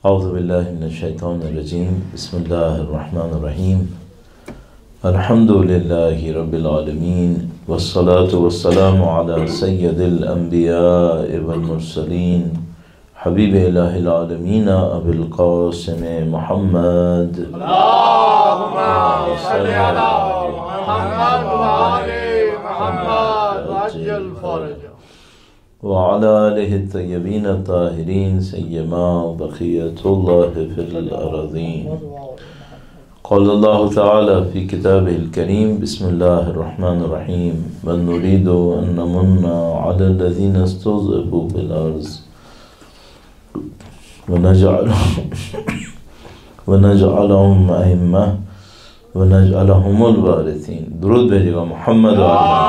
اعوذ باللہ من الشیطان الرجیم بسم اللہ الرحمن الرحیم الحمد للہ رب العالمین والصلاة والسلام علی سید الانبیاء والمرسلین حبیب الہ العالمین ابی القاسم محمد اللہم صلی علی محمد وآل محمد وعجل فرجہ وعلى آله الطيبين الطاهرين سيما بقية الله في الأرضين. قال الله تعالى في كتابه الكريم بسم الله الرحمن الرحيم بل نريد أن نمن على الذين استضعفوا في الأرض ونجعلهم أئمة ونجعلهم الوارثين. درود بھیجیے گا محمد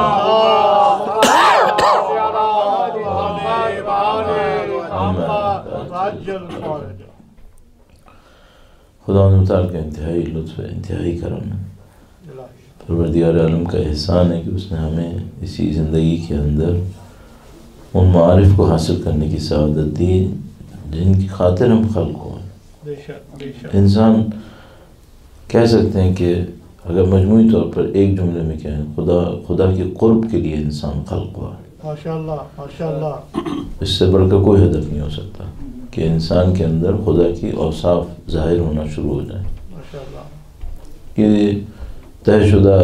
خدا متعال کا انتہائی لطف ہے، انتہائی کرم ہے، پروردگار عالم کا احسان ہے کہ اس نے ہمیں اسی زندگی کے اندر ان معارف کو حاصل کرنے کی سعادت دی جن کی خاطر ہم خلق ہوئے. انسان کہہ سکتے ہیں کہ اگر مجموعی طور پر ایک جملے میں کہیں خدا کے قرب کے لیے انسان خلق ہوا. ماشاءاللہ ماشاءاللہ. اس سے بڑھ کر کوئی ہدف نہیں ہو سکتا کہ انسان کے اندر خدا کی اوصاف ظاہر ہونا شروع ہو جائیں. ماشاءاللہ. یہ طے شدہ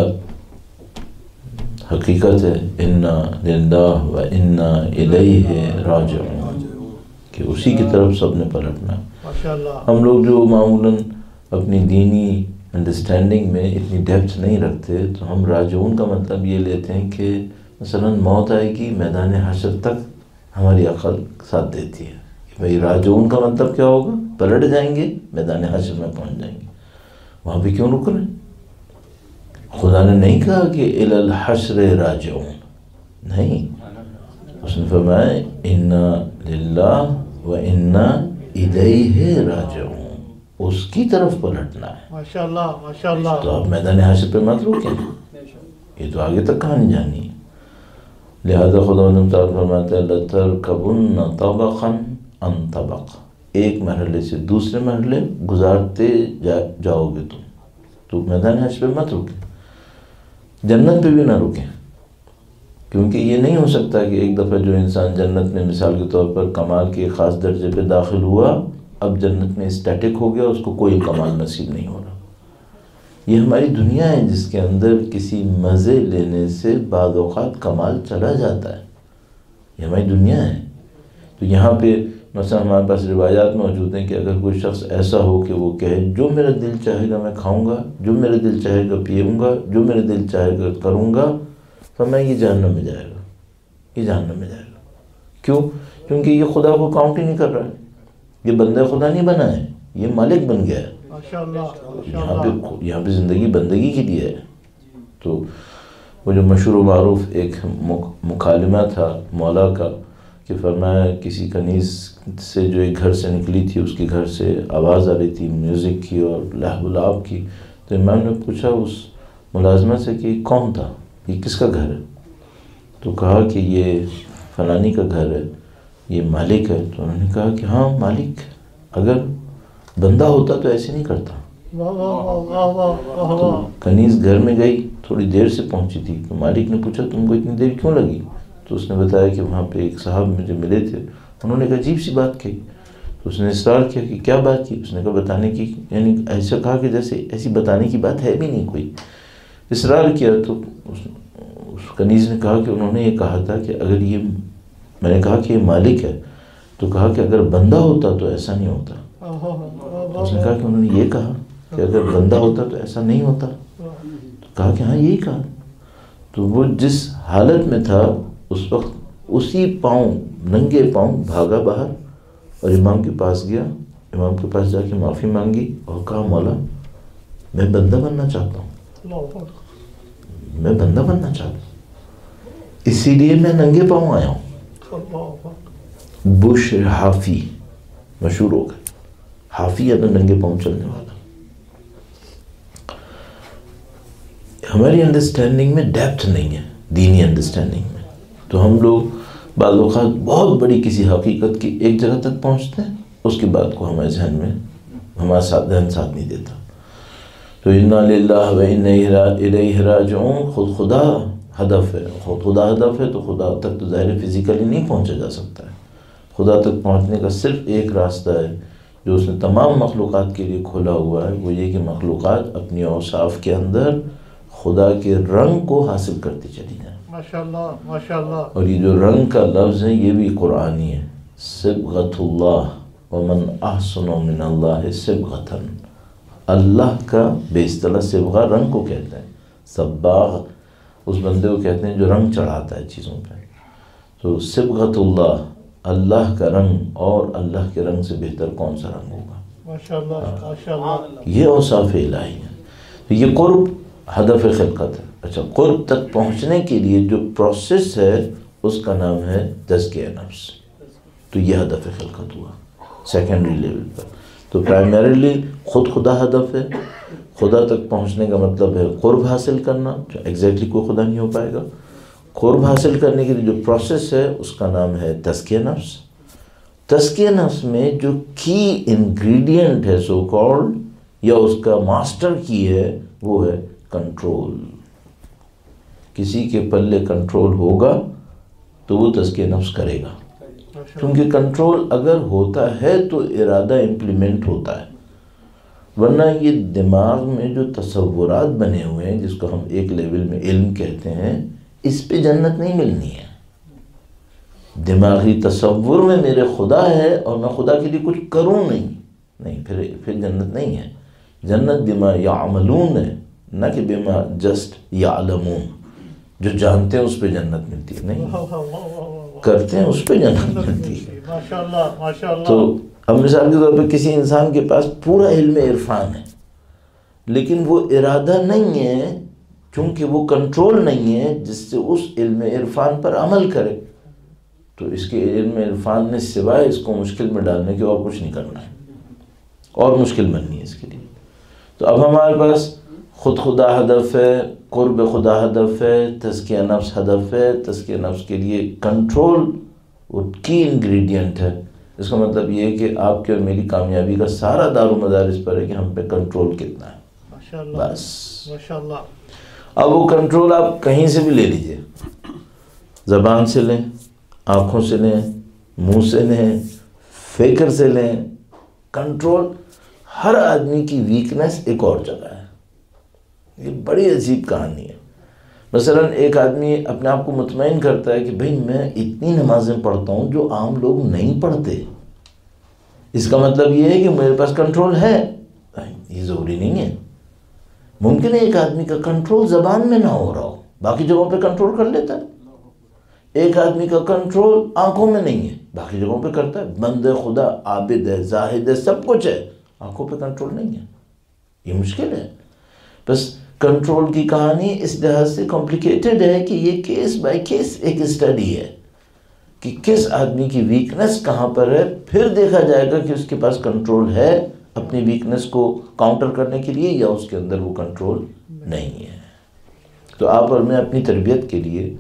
حقیقت ہے انا للہ و انا الیہ راجعون کہ اسی کی طرف سب نے پلٹنا. ماشاءاللہ. ہم لوگ جو معمولاً اپنی دینی انڈرسٹینڈنگ میں اتنی ڈیپتھ نہیں رکھتے تو ہم راجعون کا مطلب یہ لیتے ہیں کہ مثلاً موت آئے گی میدان حشر تک ہماری عقل ساتھ دیتی ہے کہ بھئی راجعون کا مطلب کیا ہوگا، پلٹ جائیں گے میدان حشر میں پہنچ جائیں گے. وہاں پہ کیوں رک رہے ہیں؟ خدا نے نہیں کہا کہ الی الحشر راجعون، نہیں، اس نے فرمایا انا للہ و انا الیہ راجعون، اس کی طرف پلٹنا ہے. ماشاءاللہ ماشاءاللہ. تو آپ میدان حشر پہ مت رکیں، یہ تو آگے تک کہانی جانی ہے. لہذا خدا تعالیٰ فرماتا ہے لَتَرْكَبُنَّ طَبَقًا عَنْ طَبَقٍ، ایک مرحلے سے دوسرے مرحلے گزارتے جاؤ گے تم. تو میدان حشر پہ مت رکیں، جنت پہ بھی نہ رکیں، کیونکہ یہ نہیں ہو سکتا کہ ایک دفعہ جو انسان جنت میں مثال کے طور پر کمال کے خاص درجے پہ داخل ہوا اب جنت میں اسٹیٹک ہو گیا، اس کو کوئی کمال نصیب نہیں ہو رہا. یہ ہماری دنیا ہے جس کے اندر کسی مزے لینے سے بعض اوقات کمال چلا جاتا ہے. یہ ہماری دنیا ہے. تو یہاں پہ مثلا ہمارے پاس روایات موجود ہیں کہ اگر کوئی شخص ایسا ہو کہ وہ کہے جو میرا دل چاہے گا میں کھاؤں گا، جو میرا دل چاہے گا پیوں گا، جو میرا دل چاہے گا کروں گا، تو میں یہ جہنم میں جائے گا، یہ جہنم میں جائے گا. کیوں؟ کیونکہ یہ خدا کو کاؤنٹ ہی نہیں کر رہا ہے، یہ بندہ خدا نہیں بنا ہے، یہ مالک بن گیا ہے. یہاں پہ زندگی بندگی کے لیے ہے. تو وہ جو مشہور و معروف ایک مکالمہ تھا مولا کا کہ فرمایا کسی کنیز سے جو ایک گھر سے نکلی تھی، اس کے گھر سے آواز آ رہی تھی میوزک کی اور لہو و لعب کی. تو امام نے پوچھا اس ملازمہ سے کہ کون تھا، یہ کس کا گھر ہے؟ تو کہا کہ یہ فلانی کا گھر ہے، یہ مالک ہے. تو انہوں نے کہا کہ ہاں مالک، اگر بندہ ہوتا تو ایسے نہیں کرتا. تو کنیز گھر میں گئی، تھوڑی دیر سے پہنچی تھی. تو مالک نے پوچھا تم کو اتنی دیر کیوں لگی؟ تو اس نے بتایا کہ وہاں پہ ایک صاحب مجھے ملے تھے، انہوں نے ایک عجیب سی بات کہی. تو اس نے اصرار کیا کہ کیا بات کی؟ اس نے کہا بتانے کی، یعنی ایسا کہا کہ جیسے ایسی بتانے کی بات ہے بھی نہیں کوئی. اصرار کیا تو اس کنیز نے کہا کہ انہوں نے یہ کہا تھا کہ اگر یہ، میں نے کہا کہ یہ مالک ہے، تو کہا کہ اگر بندہ ہوتا تو ایسا نہیں ہوتا. اس نے کہا کہ انہوں نے یہ کہا کہ اگر بندہ ہوتا تو ایسا نہیں ہوتا. تو کہا کہ ہاں یہی کہا. تو وہ جس حالت میں تھا اس وقت اسی پاؤں، ننگے پاؤں بھاگا باہر اور امام کے پاس گیا. امام کے پاس جا کے معافی مانگی اور کہا مولا میں بندہ بننا چاہتا ہوں، میں بندہ بننا چاہتا ہوں، اسی لیے میں ننگے پاؤں آیا ہوں. بشر حافی مشہور ہو گئے، حافی یا ننگے پاؤں چلنے والا. ہماری انڈرسٹینڈنگ میں ڈیپتھ نہیں ہے دینی انڈرسٹینڈنگ میں. تو ہم لوگ بعض اوقات بہت بڑی کسی حقیقت کی ایک جگہ تک پہنچتے ہیں اس کی بات کو ہمارے ذہن میں ہمارا ذہن ساتھ نہیں دیتا. تو انا للہ و انا الیہ راجعون خود خدا ہدف ہے. خود خدا ہدف ہے تو خدا تک تو ظاہر فزیکلی نہیں پہنچا جا سکتا ہے. خدا تک پہنچنے کا صرف ایک راستہ ہے جو اس نے تمام مخلوقات کے لیے کھولا ہوا ہے، وہ یہ کہ مخلوقات اپنی اوصاف کے اندر خدا کے رنگ کو حاصل کرتی چلی جائیں. ماشاءاللہ ماشاءاللہ. اور یہ جو رنگ کا لفظ ہے یہ بھی قرآنی ہے. صبغۃ اللہ ومن احسن من اللہ صبغۃ. اللہ کا بے اصطلاح صبغہ رنگ کو کہتے ہیں. صباغ اس بندے کو کہتے ہیں جو رنگ چڑھاتا ہے چیزوں پہ. تو صبغۃ اللہ، اللہ کا رنگ، اور اللہ کے رنگ سے بہتر کون سا رنگ ہوگا؟ ماشاءاللہ ماشاءاللہ. یہ اوصاف الہی ہیں. یہ قرب ہدف خلقت ہے. اچھا، قرب تک پہنچنے کے لیے جو پروسیس ہے اس کا نام ہے تزکیہ نفس. تو یہ ہدف خلقت ہوا سیکنڈری لیول پر. تو پرائمریلی خود خدا ہدف ہے. خدا تک پہنچنے کا مطلب ہے قرب حاصل کرنا، جو ایگزیکٹلی کوئی خدا نہیں ہو پائے گا. قرب حاصل کرنے کے لیے جو پروسیس ہے اس کا نام ہے تزکیہ نفس. تزکیہ نفس میں جو کی انگریڈینٹ ہے سو کالڈ، یا اس کا ماسٹر کی ہے، وہ ہے کنٹرول. کسی کے پلے کنٹرول ہوگا تو وہ تزکیہ نفس کرے گا. کیونکہ کنٹرول اگر ہوتا ہے تو ارادہ امپلیمنٹ ہوتا ہے. ورنہ یہ دماغ میں جو تصورات بنے ہوئے ہیں جس کو ہم ایک لیول میں علم کہتے ہیں، اس پہ جنت نہیں ملنی ہے. دماغی تصور میں میرے خدا ہے اور میں خدا کے لیے کچھ کروں نہیں، پھر جنت نہیں ہے. جنت بما یعملون ہے، نہ کہ بما جسٹ یعلمون. جو جانتے ہیں اس پہ جنت ملتی ہے، نہیں کرتے ہیں اس پہ جنت ملتی ہے. ماشاءاللہ ماشاءاللہ. تو اب مثال کے طور پہ کسی انسان کے پاس پورا علم عرفان ہے لیکن وہ ارادہ نہیں ہے، چونکہ وہ کنٹرول نہیں ہے جس سے اس علم عرفان پر عمل کرے، تو اس کے علم عرفان نے سوائے اس کو مشکل میں ڈالنے کے اور کچھ نہیں کرنا ہے، اور مشکل بننی ہے اس کے لیے. تو اب ہمارے پاس خود خدا ہدف ہے، قرب خدا ہدف ہے، تزکیہ نفس ہدف ہے. تزکیہ نفس کے لیے کنٹرول وہ کی انگریڈینٹ ہے. اس کا مطلب یہ ہے کہ آپ کی اور میری کامیابی کا سارا دار و مدار اس پر ہے کہ ہم پہ کنٹرول کتنا ہے. ماشاءاللہ بس ماشاءاللہ. اب وہ کنٹرول آپ کہیں سے بھی لے لیجئے، زبان سے لیں، آنکھوں سے لیں، منہ سے لیں، فکر سے لیں. کنٹرول ہر آدمی کی ویکنس ایک اور جگہ ہے. یہ بڑی عجیب کہانی ہے. مثلا ایک آدمی اپنے آپ کو مطمئن کرتا ہے کہ بھئی میں اتنی نمازیں پڑھتا ہوں جو عام لوگ نہیں پڑھتے. اس کا مطلب یہ ہے کہ میرے پاس کنٹرول ہے. یہ ضروری نہیں ہے. ممکن ہے ایک آدمی کا کنٹرول زبان میں نہ ہو رہا ہو، باقی جگہوں پہ کنٹرول کر لیتا ہے. ایک آدمی کا کنٹرول آنکھوں میں نہیں ہے، باقی جگہوں پہ کرتا ہے. بندہ خدا عابد ہے، زاہد ہے، سب کچھ ہے، آنکھوں پہ کنٹرول نہیں ہے. یہ مشکل ہے. بس کنٹرول کی کہانی اس لحاظ سے کمپلیکیٹڈ ہے کہ یہ کیس بائی کیس ایک اسٹڈی ہے کہ کس آدمی کی ویکنس کہاں پر ہے. پھر دیکھا جائے گا کہ اس کے پاس کنٹرول ہے اپنی ویکنس کو کاؤنٹر کرنے کے لیے، یا اس کے اندر وہ کنٹرول نہیں ہے. تو آپ اور میں اپنی تربیت کے لیے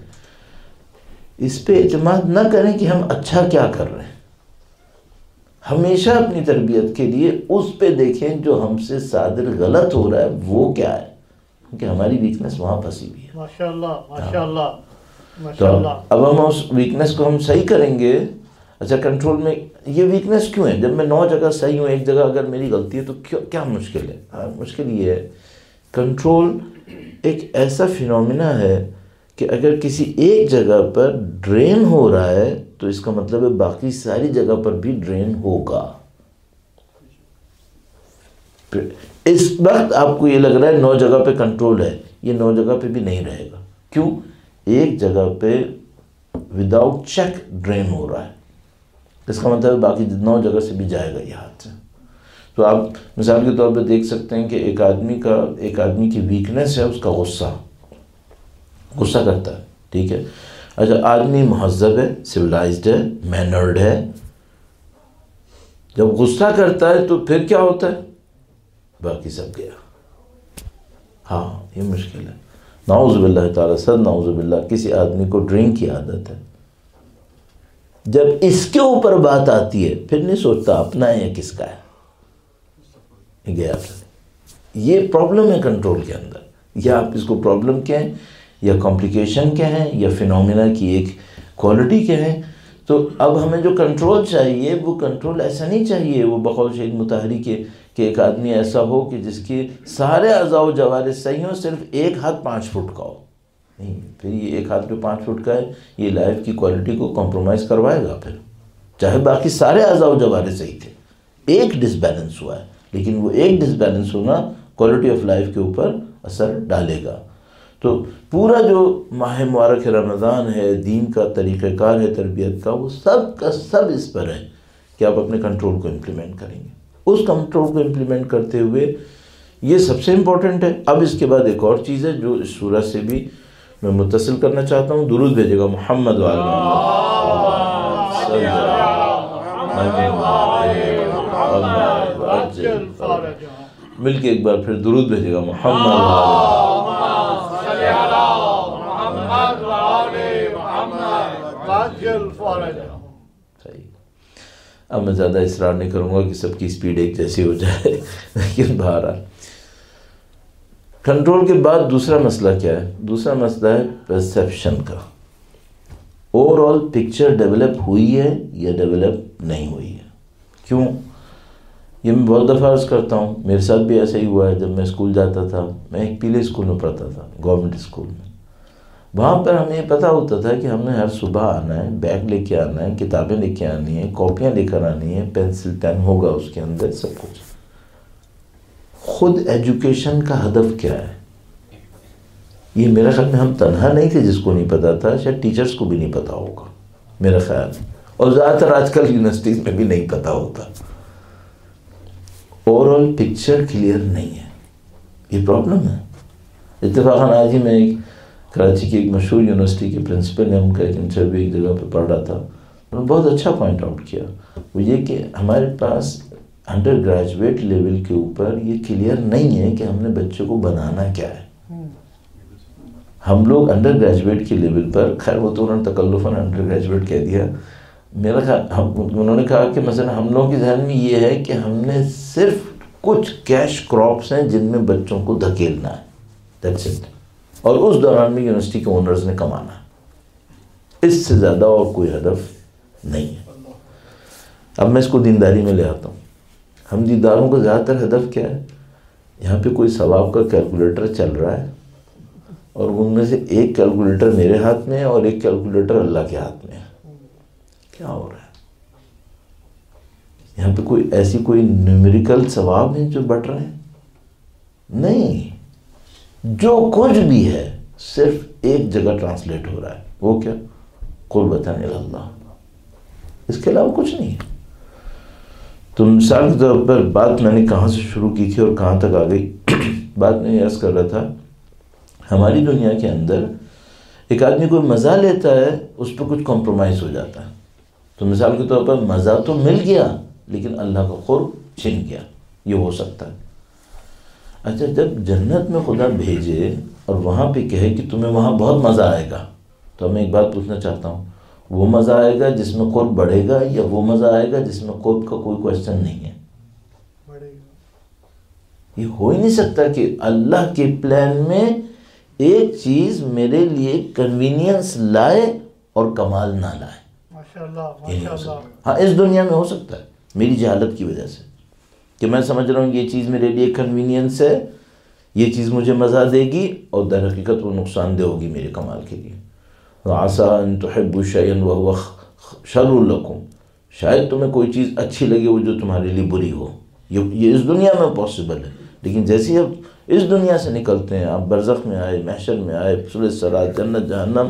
اس پہ اعتماد نہ کریں کہ ہم اچھا کیا کر رہے ہیں. ہمیشہ اپنی تربیت کے لیے اس پہ دیکھیں جو ہم سے صادر غلط ہو رہا ہے وہ کیا ہے، کہ ہماری ویکنس وہاں پھنسی ہوئی ہے. ماشاءاللہ ماشاءاللہ تو ماشاءاللہ. اب ہم اس ویکنس کو ہم صحیح کریں گے. اچھا، کنٹرول میں یہ ویکنس کیوں ہے؟ جب میں 9 جگہ صحیح ہوں، ایک جگہ اگر میری غلطی ہے تو کیا مشکل ہے؟ مشکل یہ ہے کنٹرول ایک ایسا فینومینا ہے کہ اگر کسی ایک جگہ پر ڈرین ہو رہا ہے تو اس کا مطلب ہے باقی ساری جگہ پر بھی ڈرین ہوگا. اس وقت آپ کو یہ لگ رہا ہے 9 جگہ پہ کنٹرول ہے، یہ 9 جگہ پہ بھی نہیں رہے گا. کیوں؟ ایک جگہ پہ وداؤٹ چیک ڈرین ہو رہا ہے. اس کا مطلب باقی 9 جگہ سے بھی جائے گا یہ ہاتھ سے. تو آپ مثال کے طور پہ دیکھ سکتے ہیں کہ ایک آدمی کی ویکنس ہے اس کا غصہ کرتا ہے. ٹھیک ہے. اچھا، آدمی مہذب ہے، سویلائزڈ ہے، مینرڈ ہے. جب غصہ کرتا ہے تو پھر کیا ہوتا ہے؟ باقی سب گیا. ہاں، یہ مشکل ہے. نعوذ باللہ تعالیٰ، صد نعوذ باللہ. کسی آدمی کو ڈرنک کی عادت ہے، جب اس کے اوپر بات آتی ہے پھر نہیں سوچتا اپنا ہے یا کس کا ہے، گیا پھر۔ یہ پرابلم ہے کنٹرول کے اندر، یا آپ اس کو پرابلم کہیں یا کمپلیکیشن کہیں یا فینومینا کی ایک کوالٹی کہیں۔ تو اب ہمیں جو کنٹرول چاہیے وہ کنٹرول ایسا نہیں چاہیے وہ بقول شہید مطہری کے کہ ایک آدمی ایسا ہو کہ جس کے سارے اعضاء و جوارح صحیح ہوں، صرف ایک ہاتھ 5 فٹ کا ہو۔ نہیں، پھر یہ ایک ہاتھ پہ 5 فٹ کا ہے، یہ لائف کی کوالٹی کو کمپرومائز کروائے گا پھر، چاہے باقی سارے اعضاء و جوارح صحیح تھے، ایک ڈس بیلنس ہوا ہے، لیکن وہ ایک ڈس بیلنس ہونا کوالٹی آف لائف کے اوپر اثر ڈالے گا۔ تو پورا جو ماہ مبارک رمضان ہے، دین کا طریقہ کار ہے تربیت کا، وہ سب کا سب اس پر ہے کہ آپ اپنے کنٹرول کو امپلیمنٹ کریں گے۔ اس کنٹرول کو امپلیمنٹ کرتے ہوئے یہ سب سے امپورٹنٹ ہے۔ اب اس کے بعد ایک اور چیز ہے جو اس سورہ سے بھی میں متصل کرنا چاہتا ہوں، درود بھیجے گا محمد مل کے ایک بار پھر درود بھیجے گا محمد۔ صحیح۔ اب میں زیادہ اصرار نہیں کروں گا کہ سب کی سپیڈ ایک جیسی ہو جائے، لیکن بہرحال کنٹرول کے بعد دوسرا مسئلہ کیا ہے؟ دوسرا مسئلہ ہے پرسیپشن کا۔ اوور آل پکچر ڈیولپ ہوئی ہے یا ڈیولپ نہیں ہوئی ہے؟ کیوں؟ یہ میں بہت دفعہ عرض کرتا ہوں، میرے ساتھ بھی ایسا ہی ہوا ہے۔ جب میں اسکول جاتا تھا، میں ایک پیلے اسکول میں پڑھتا تھا، گورنمنٹ اسکول میں، وہاں پر ہمیں یہ پتہ ہوتا تھا کہ ہم نے ہر صبح آنا ہے، بیگ لے کے آنا ہے، کتابیں لے کے آنی ہیں، کاپیاں لے کر آنی ہیں، پینسل پین ہوگا اس کے اندر، سب کچھ۔ خود ایجوکیشن کا ہدف کیا ہے؟ یہ میرا خیال میں ہم تنہا نہیں تھے جس کو نہیں پتا تھا، شاید ٹیچرز کو بھی نہیں پتا ہوگا میرا خیال، اور زیادہ تر آج کل یونیورسٹیز میں بھی نہیں پتا ہوتا۔ اوور آل پکچر کلیئر نہیں ہے، یہ پرابلم ہے۔ اتفاقاً آج ہی میں ایک کراچی کی ایک مشہور یونیورسٹی کے پرنسپل نے ان کا ایک انٹرویو ایک جگہ پہ پڑھ رہا تھا، انہوں نے بہت اچھا پوائنٹ آؤٹ کیا، وہ یہ کہ ہمارے پاس انڈر گریجویٹ لیول کے اوپر یہ کلیئر نہیں ہے کہ ہم نے بچے کو بنانا کیا ہے۔ ہم لوگ انڈر گریجویٹ کے لیول پر، خیر وہ تو انہوں نے تکلفاً انڈر گریجویٹ کہہ دیا، میرا خیال انہوں نے کہا کہ مثلا ہم لوگوں کے ذہن میں یہ ہے کہ ہم نے صرف کچھ کیش کراپس ہیں جن میں بچوں کو دھکیلنا ہے، دیٹس اٹ، اور اس دوران میں یونیورسٹی کے اونرز نے کمانا ہے، اس سے زیادہ اور کوئی ہدف نہیں ہے۔ اب میں اس کو دینداری میں لے آتا ہوں، ہم دینداروں کا زیادہ تر ہدف کیا ہے؟ یہاں پہ کوئی ثواب کا کیلکولیٹر چل رہا ہے اور ان میں سے ایک کیلکولیٹر میرے ہاتھ میں ہے اور ایک کیلکولیٹر اللہ کے ہاتھ میں ہے، کیا ہو رہا ہے؟ یہاں پہ کوئی ایسی کوئی نیومیریکل ثواب ہیں جو بڑھ رہے ہیں؟ نہیں، جو کچھ بھی ہے صرف ایک جگہ ٹرانسلیٹ ہو رہا ہے، وہ کیا؟ قربۃ اللہ، اس کے علاوہ کچھ نہیں ہے۔ تو مثال کے طور پر بات میں نے کہاں سے شروع کی تھی اور کہاں تک آ گئی؟ بات میں یہ عرض کر رہا تھا، ہماری دنیا کے اندر ایک آدمی کوئی مزہ لیتا ہے، اس پہ کچھ کمپرومائز ہو جاتا ہے۔ تو مثال کے طور پر مزہ تو مل گیا لیکن اللہ کا قرب چھن گیا، یہ ہو سکتا ہے۔ اچھا، جب جنت میں خدا بھیجے اور وہاں پہ کہے کہ تمہیں وہاں بہت مزہ آئے گا، تو میں ایک بات پوچھنا چاہتا ہوں، وہ مزہ آئے گا جس میں قرب بڑھے گا یا وہ مزہ آئے گا جس میں قرب کا کوئی کوشچن نہیں ہے؟ یہ ہو ہی نہیں سکتا کہ اللہ کے پلان میں ایک چیز میرے لیے کنوینئنس لائے اور کمال نہ لائے۔ ہاں، اس دنیا میں ہو سکتا ہے میری جہالت کی وجہ سے کہ میں سمجھ رہا ہوں یہ چیز میرے لیے کنوینئنس ہے، یہ چیز مجھے مزہ دے گی، اور در حقیقت وہ نقصان دہ ہوگی میرے کمال کے لیے۔ وَعَسَىٰ أَن تُحِبُّوا شَيْئًا وَهُوَ شَرٌّ لَكُمْ، شاید تمہیں کوئی چیز اچھی لگے وہ جو تمہارے لیے بری ہو، یہ اس دنیا میں پاسبل ہے، لیکن جیسے اب اس دنیا سے نکلتے ہیں، آپ برزخ میں آئے، محشر میں آئے، فصل صراط، جنت جہنم،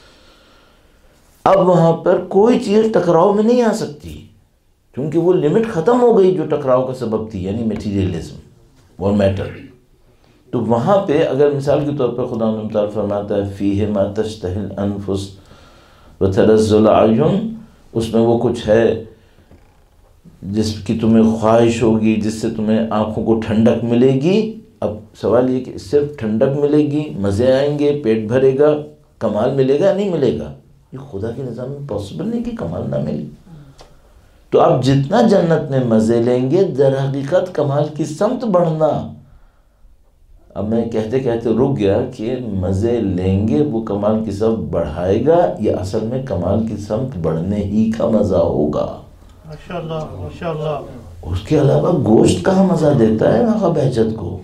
اب وہاں پر کوئی چیز ٹکراؤ میں نہیں آ سکتی، کیونکہ وہ لمٹ ختم ہو گئی جو ٹکراؤ کا سبب تھی، یعنی میٹیریلزم اور میٹر۔ تو وہاں پہ اگر مثال کے طور پر خدا مختار فرماتا ہے فیہ ما تشتہی الانفس وتلذ الاعین، اس میں وہ کچھ ہے جس کی تمہیں خواہش ہوگی، جس سے تمہیں آنکھوں کو ٹھنڈک ملے گی۔ اب سوال یہ کہ صرف ٹھنڈک ملے گی، مزے آئیں گے، پیٹ بھرے گا، کمال ملے گا نہیں ملے گا؟ یہ خدا کے نظام میں پاسبل نہیں کہ کمال نہ ملے. تو آپ جتنا جنت میں مزے لیں گے در حقیقت کمال کی سمت بڑھنا. اب میں کہتے کہتے رک گیا کہ مزے لیں گے وہ کمال کی سمت بڑھائے گا یا اصل میں کمال کی سمت بڑھنے ہی کا مزہ ہوگا. ماشاءاللہ ماشاءاللہ. اس کے علاوہ گوشت کہاں مزہ دیتا ہے آقا بہجت کو؟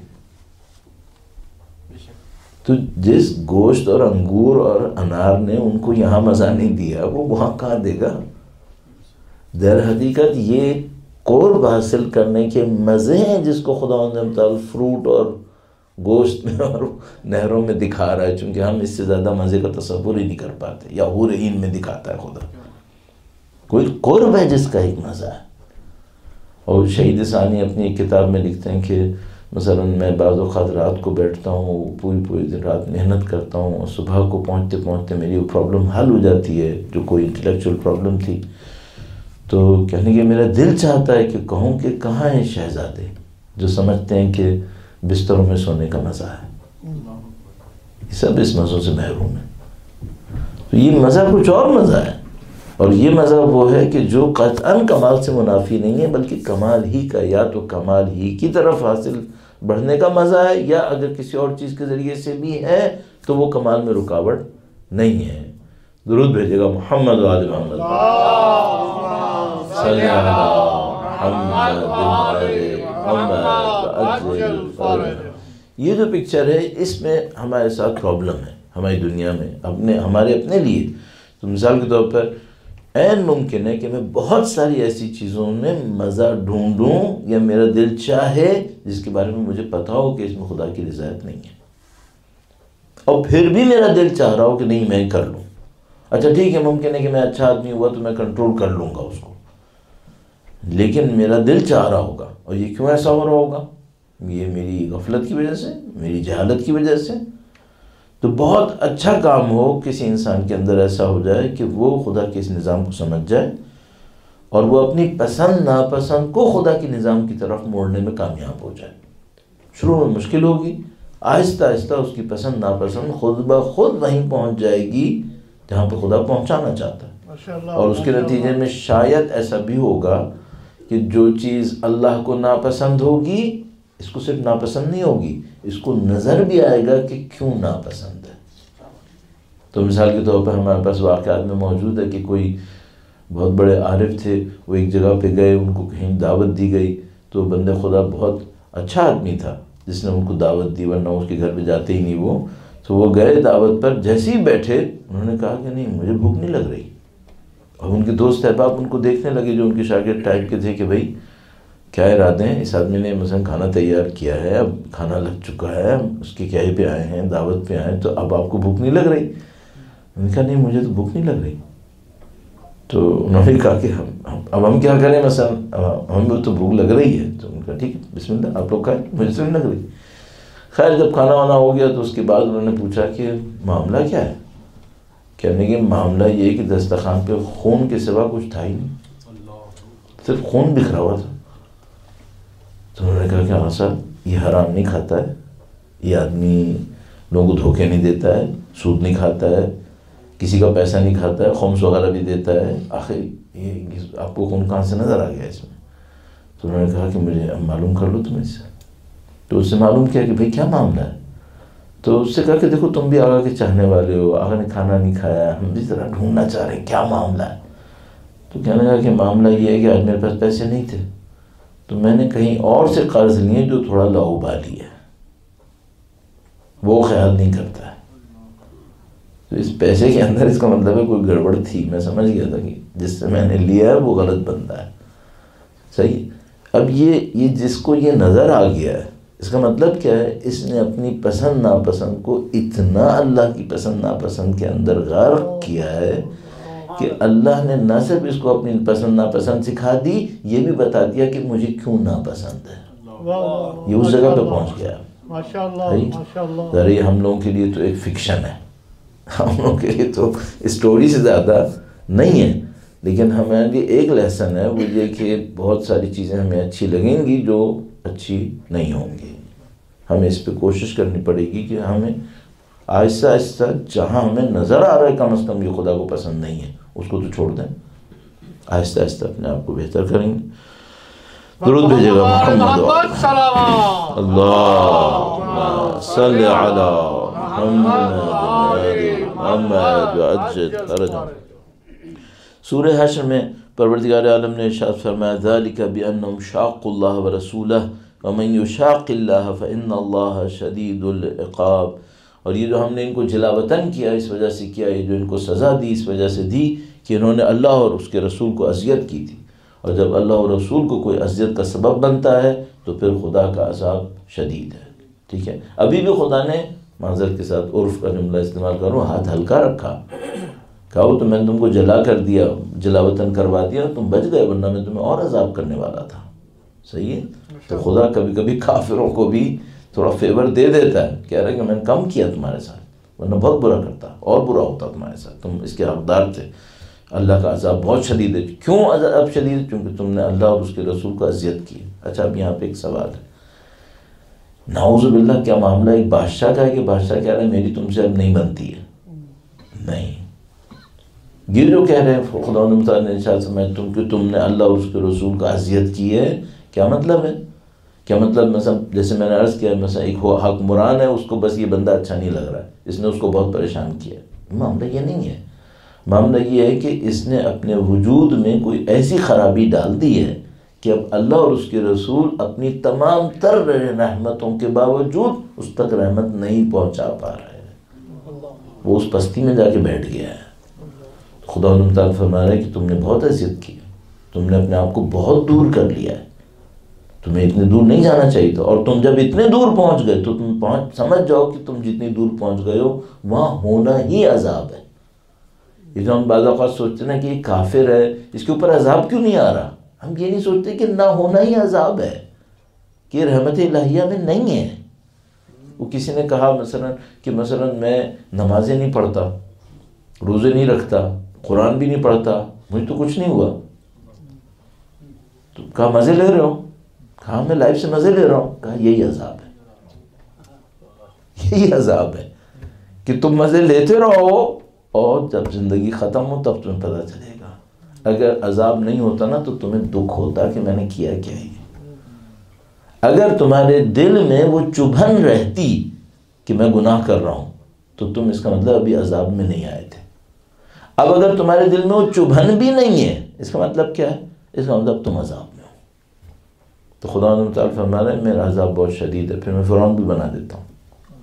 تو جس گوشت اور انگور اور انار نے ان کو یہاں مزہ نہیں دیا وہ وہاں کہاں دے گا؟ در حقیقت یہ قرب حاصل کرنے کے مزے ہیں جس کو خدا تعالیٰ فروٹ اور گوشت میں اور نہروں میں دکھا رہا ہے، چونکہ ہم اس سے زیادہ مزے کا تصور ہی نہیں کر پاتے. یا حور عین میں دکھاتا ہے خدا. کوئی قرب ہے جس کا ایک مزہ ہے. اور شہید ثانی اپنی ایک کتاب میں لکھتے ہیں کہ مثلا میں بعض اوقات رات کو بیٹھتا ہوں، پوری دن رات محنت کرتا ہوں، اور صبح کو پہنچتے پہنچتے میری وہ پرابلم حل ہو جاتی ہے جو کوئی انٹلیکچوئل پرابلم تھی. تو کہنے کہ میرا دل چاہتا ہے کہ کہوں کہ کہاں ہیں شہزادے جو سمجھتے ہیں کہ بستروں میں سونے کا مزہ ہے. یہ سب اس مزوں سے محروم ہیں. تو یہ مزہ کچھ اور مزہ ہے، اور یہ مزہ وہ ہے کہ جو قطعاً کمال سے منافی نہیں ہے بلکہ کمال ہی کا، یا تو کمال ہی کی طرف حاصل بڑھنے کا مزہ ہے، یا اگر کسی اور چیز کے ذریعے سے بھی ہے تو وہ کمال میں رکاوٹ نہیں ہے. درود بھیجے گا محمد و آل محمد. صلی محمد. یہ جو پکچر ہے اس میں ہمارے ساتھ پرابلم ہے ہماری دنیا میں ہمارے اپنے لیے. تو مثال کے طور پر عین ممکن ہے کہ میں بہت ساری ایسی چیزوں میں مزہ ڈھونڈوں یا میرا دل چاہے جس کے بارے میں مجھے پتا ہو کہ اس میں خدا کی رضایت نہیں ہے، اور پھر بھی میرا دل چاہ رہا ہو کہ نہیں میں کر لوں. اچھا ٹھیک ہے، ممکن ہے کہ میں اچھا آدمی ہوا تو میں کنٹرول کر لوں گا اس کو، لیکن میرا دل چاہ رہا ہوگا. اور یہ کیوں ایسا ہو رہا ہوگا؟ یہ میری غفلت کی وجہ سے، میری جہالت کی وجہ سے. تو بہت اچھا کام ہو کسی انسان کے اندر ایسا ہو جائے کہ وہ خدا کے اس نظام کو سمجھ جائے اور وہ اپنی پسند ناپسند کو خدا کے نظام کی طرف موڑنے میں کامیاب ہو جائے. شروع میں مشکل ہوگی، آہستہ آہستہ اس کی پسند ناپسند خود بخود وہیں پہنچ جائے گی جہاں پہ خدا پہنچانا چاہتا ہے. اور اس کے نتیجے میں شاید ایسا بھی ہوگا کہ جو چیز اللہ کو ناپسند ہوگی اس کو صرف ناپسند نہیں ہوگی، اس کو نظر بھی آئے گا کہ کیوں ناپسند ہے. تو مثال کے طور پر ہمارے پاس واقعات میں موجود ہے کہ کوئی بہت بڑے عارف تھے، وہ ایک جگہ پہ گئے، ان کو کہیں دعوت دی گئی. تو بندے خدا بہت اچھا آدمی تھا جس نے ان کو دعوت دی، ورنہ اس کے گھر پہ جاتے ہی نہیں وہ. تو وہ گئے دعوت پر، جیسے ہی بیٹھے انہوں نے کہا کہ نہیں مجھے بھوک نہیں لگ رہی. اور ان کے دوست احباب ان کو دیکھنے لگے جو ان کے شاگرد ٹائپ کے تھے کہ بھائی کیا ارادے ہیں، اس آدمی نے مثلا کھانا تیار کیا ہے، اب کھانا لگ چکا ہے، اس کے کیا پہ آئے ہیں، دعوت پہ آئے ہیں، تو اب آپ کو بھوک نہیں لگ رہی؟ انہوں نے کہا نہیں مجھے تو بھوک نہیں لگ رہی. تو انہوں نے کہا کہ اب ہم کیا کریں، مثلا ہمیں تو بھوک لگ رہی ہے. تو انہوں نے کہا ٹھیک ہے بسم اللہ آپ لوگ کھائیں، مجھے تو نہیں لگ رہی. خیر جب کھانا وانا ہو گیا تو اس کے بعد انہوں نے پوچھا کہ معاملہ کیا ہے؟ کہنے کہ معاملہ یہ کہ دسترخوان پہ خون کے سوا کچھ تھا ہی نہیں، صرف خون بکھرا ہوا تھا. تو انہوں نے کہا کہ ہاں صاحب یہ حرام نہیں کھاتا ہے، یہ آدمی لوگوں کو دھوکے نہیں دیتا ہے، سود نہیں کھاتا ہے، کسی کا پیسہ نہیں کھاتا ہے، خمس وغیرہ بھی دیتا ہے. آخر یہ آپ کو خون کہاں سے نظر آ گیا اس میں؟ تو انہوں نے کہا کہ مجھے اب معلوم کر لو تم اس سے. تو اس سے معلوم کیا کہ بھائی کیا معاملہ ہے؟ تو اس سے کہا کہ دیکھو تم بھی آقا کے چاہنے والے ہو، آقا نے کھانا نہیں کھایا، ہم بھی ذرا ڈھونڈنا چاہ رہے ہیں کیا معاملہ ہے. تو کہنے لگا کہ معاملہ یہ ہے کہ آج میرے پاس پیسے نہیں تھے تو میں نے کہیں اور سے قرض لیے جو تھوڑا لاؤبالی ہے، وہ خیال نہیں کرتا ہے. تو اس پیسے کے اندر اس کا مطلب ہے کوئی گڑبڑ تھی. میں سمجھ گیا تھا کہ جس سے میں نے لیا ہے وہ غلط بندہ ہے. صحیح. اب یہ جس کو یہ نظر آ گیا ہے اس کا مطلب کیا ہے؟ اس نے اپنی پسند ناپسند کو اتنا اللہ کی پسند ناپسند کے اندر غرق کیا ہے کہ اللہ نے نہ صرف اس کو اپنی پسند ناپسند سکھا دی، یہ بھی بتا دیا کہ مجھے کیوں ناپسند ہے. یہ اس جگہ پہ پہنچ گیا. ذرا یہ ہم لوگوں کے لیے تو ایک فکشن ہے، ہم لوگوں کے لیے تو اسٹوری سے زیادہ نہیں ہے، لیکن ہمارے لیے ایک لیسن ہے، وہ یہ کہ بہت ساری چیزیں ہمیں اچھی لگیں گی جو اچھی نہیں ہوں گی. ہمیں اس پہ کوشش کرنی پڑے گی کہ ہمیں آہستہ آہستہ جہاں ہمیں نظر آ رہا ہے کم از کم یہ خدا کو پسند نہیں ہے، اس کو تو چھوڑ دیں، آہستہ آہستہ اپنے آپ کو بہتر کریں گے۔ درود بھیجے گا محمد اللہم صلی علی محمد وعجل فرجهم۔ سورہ حشر میں پروردگار عالم نے ارشاد فرمایا ذالک بانہم شاقوا اللہ ورسولہ ومن یشاق اللہ فان اللہ شدید العقاب۔ اور یہ جو ہم نے ان کو جلا وطن کیا اس وجہ سے کیا، یہ جو ان کو سزا دی اس وجہ سے دی کہ انہوں نے اللہ اور اس کے رسول کو اذیت کی تھی، اور جب اللہ اور رسول کو کوئی اذیت کا سبب بنتا ہے تو پھر خدا کا عذاب شدید ہے۔ ٹھیک ہے، ابھی بھی خدا نے معذرت کے ساتھ عرف کا جملہ استعمال کروں، ہاتھ ہلکا رکھا، کہا تو میں نے تم کو جلا کر دیا، جلا وطن کروا دیا، تم بچ گئے، ورنہ میں تمہیں اور عذاب کرنے والا تھا۔ صحیح ہے، تو خدا کبھی کبھی کافروں کو بھی تھوڑا فیور دے دیتا ہے، کہہ رہا ہے کہ میں نے کم کیا تمہارے ساتھ، ورنہ بہت برا کرتا اور برا ہوتا تمہارے ساتھ، تم اس کے حقدار تھے، اللہ کا عذاب بہت شدید ہے۔ کیوں عذاب شدید ہے؟ کیونکہ تم نے اللہ اور اس کے رسول کو اذیت کی۔ اچھا، اب یہاں پہ ایک سوال ہے، نعوذ باللہ، کیا معاملہ ایک بادشاہ کا ہے کہ بادشاہ کہہ رہے ہیں میری تم سے اب نہیں بنتی ہے؟ نہیں، یہ جو کہہ رہے ہیں خدا نے ارشاد فرمایا تم نے اللہ اور اس کے رسول کا اذیت کی ہے، کیا مطلب ہے؟ کیا مطلب؟ مثلا جیسے میں نے عرض کیا، مثلا ایک حکمران ہے، اس کو بس یہ بندہ اچھا نہیں لگ رہا ہے، اس نے اس کو بہت پریشان کیا۔ معاملہ یہ نہیں ہے، معاملہ یہ ہے کہ اس نے اپنے وجود میں کوئی ایسی خرابی ڈال دی ہے کہ اب اللہ اور اس کے رسول اپنی تمام تر رحمتوں کے باوجود اس تک رحمت نہیں پہنچا پا رہے، وہ اس پستی میں جا کے بیٹھ گیا ہے۔ خدا تعالیٰ فرما رہا ہے کہ تم نے بہت اذیت کی، تم نے اپنے آپ کو بہت دور کر لیا ہے، تمہیں اتنے دور نہیں جانا چاہیے تھا، اور تم جب اتنے دور پہنچ گئے تو تم سمجھ جاؤ کہ تم جتنی دور پہنچ گئے ہو وہاں ہونا ہی عذاب ہے۔ یہ جو ہم بعض اوقات سوچتے ہیں نا کہ یہ کافر ہے، اس کے اوپر عذاب کیوں نہیں آ رہا، ہم یہ نہیں سوچتے کہ نہ ہونا ہی عذاب ہے، کہ رحمت الہیہ میں نہیں ہے۔ وہ کسی نے کہا مثلا میں نمازیں نہیں پڑھتا، روزے نہیں رکھتا، قرآن بھی نہیں پڑھتا، مجھے تو کچھ نہیں ہوا، تو کہا مزے لے رہے ہو؟ کہا میں لائف سے مزے لے رہا ہوں۔ کہا یہی عذاب ہے، یہی عذاب ہے کہ تم مزے لیتے رہو اور جب زندگی ختم ہو تب تمہیں پتہ چلے گا۔ اگر عذاب نہیں ہوتا نا تو تمہیں دکھ ہوتا کہ میں نے کیا کیا ہے۔ اگر تمہارے دل میں وہ چبھن رہتی کہ میں گناہ کر رہا ہوں تو تم اس کا مطلب ابھی عذاب میں نہیں آئے تھے۔ اب اگر تمہارے دل میں وہ چبھن بھی نہیں ہے، اس کا مطلب کیا ہے؟ اس کا مطلب تم عذاب میں ہو۔ تو خدا تعالیٰ فرما رہا ہے میرا عذاب بہت شدید ہے، پھر میں فرعون بھی بنا دیتا ہوں۔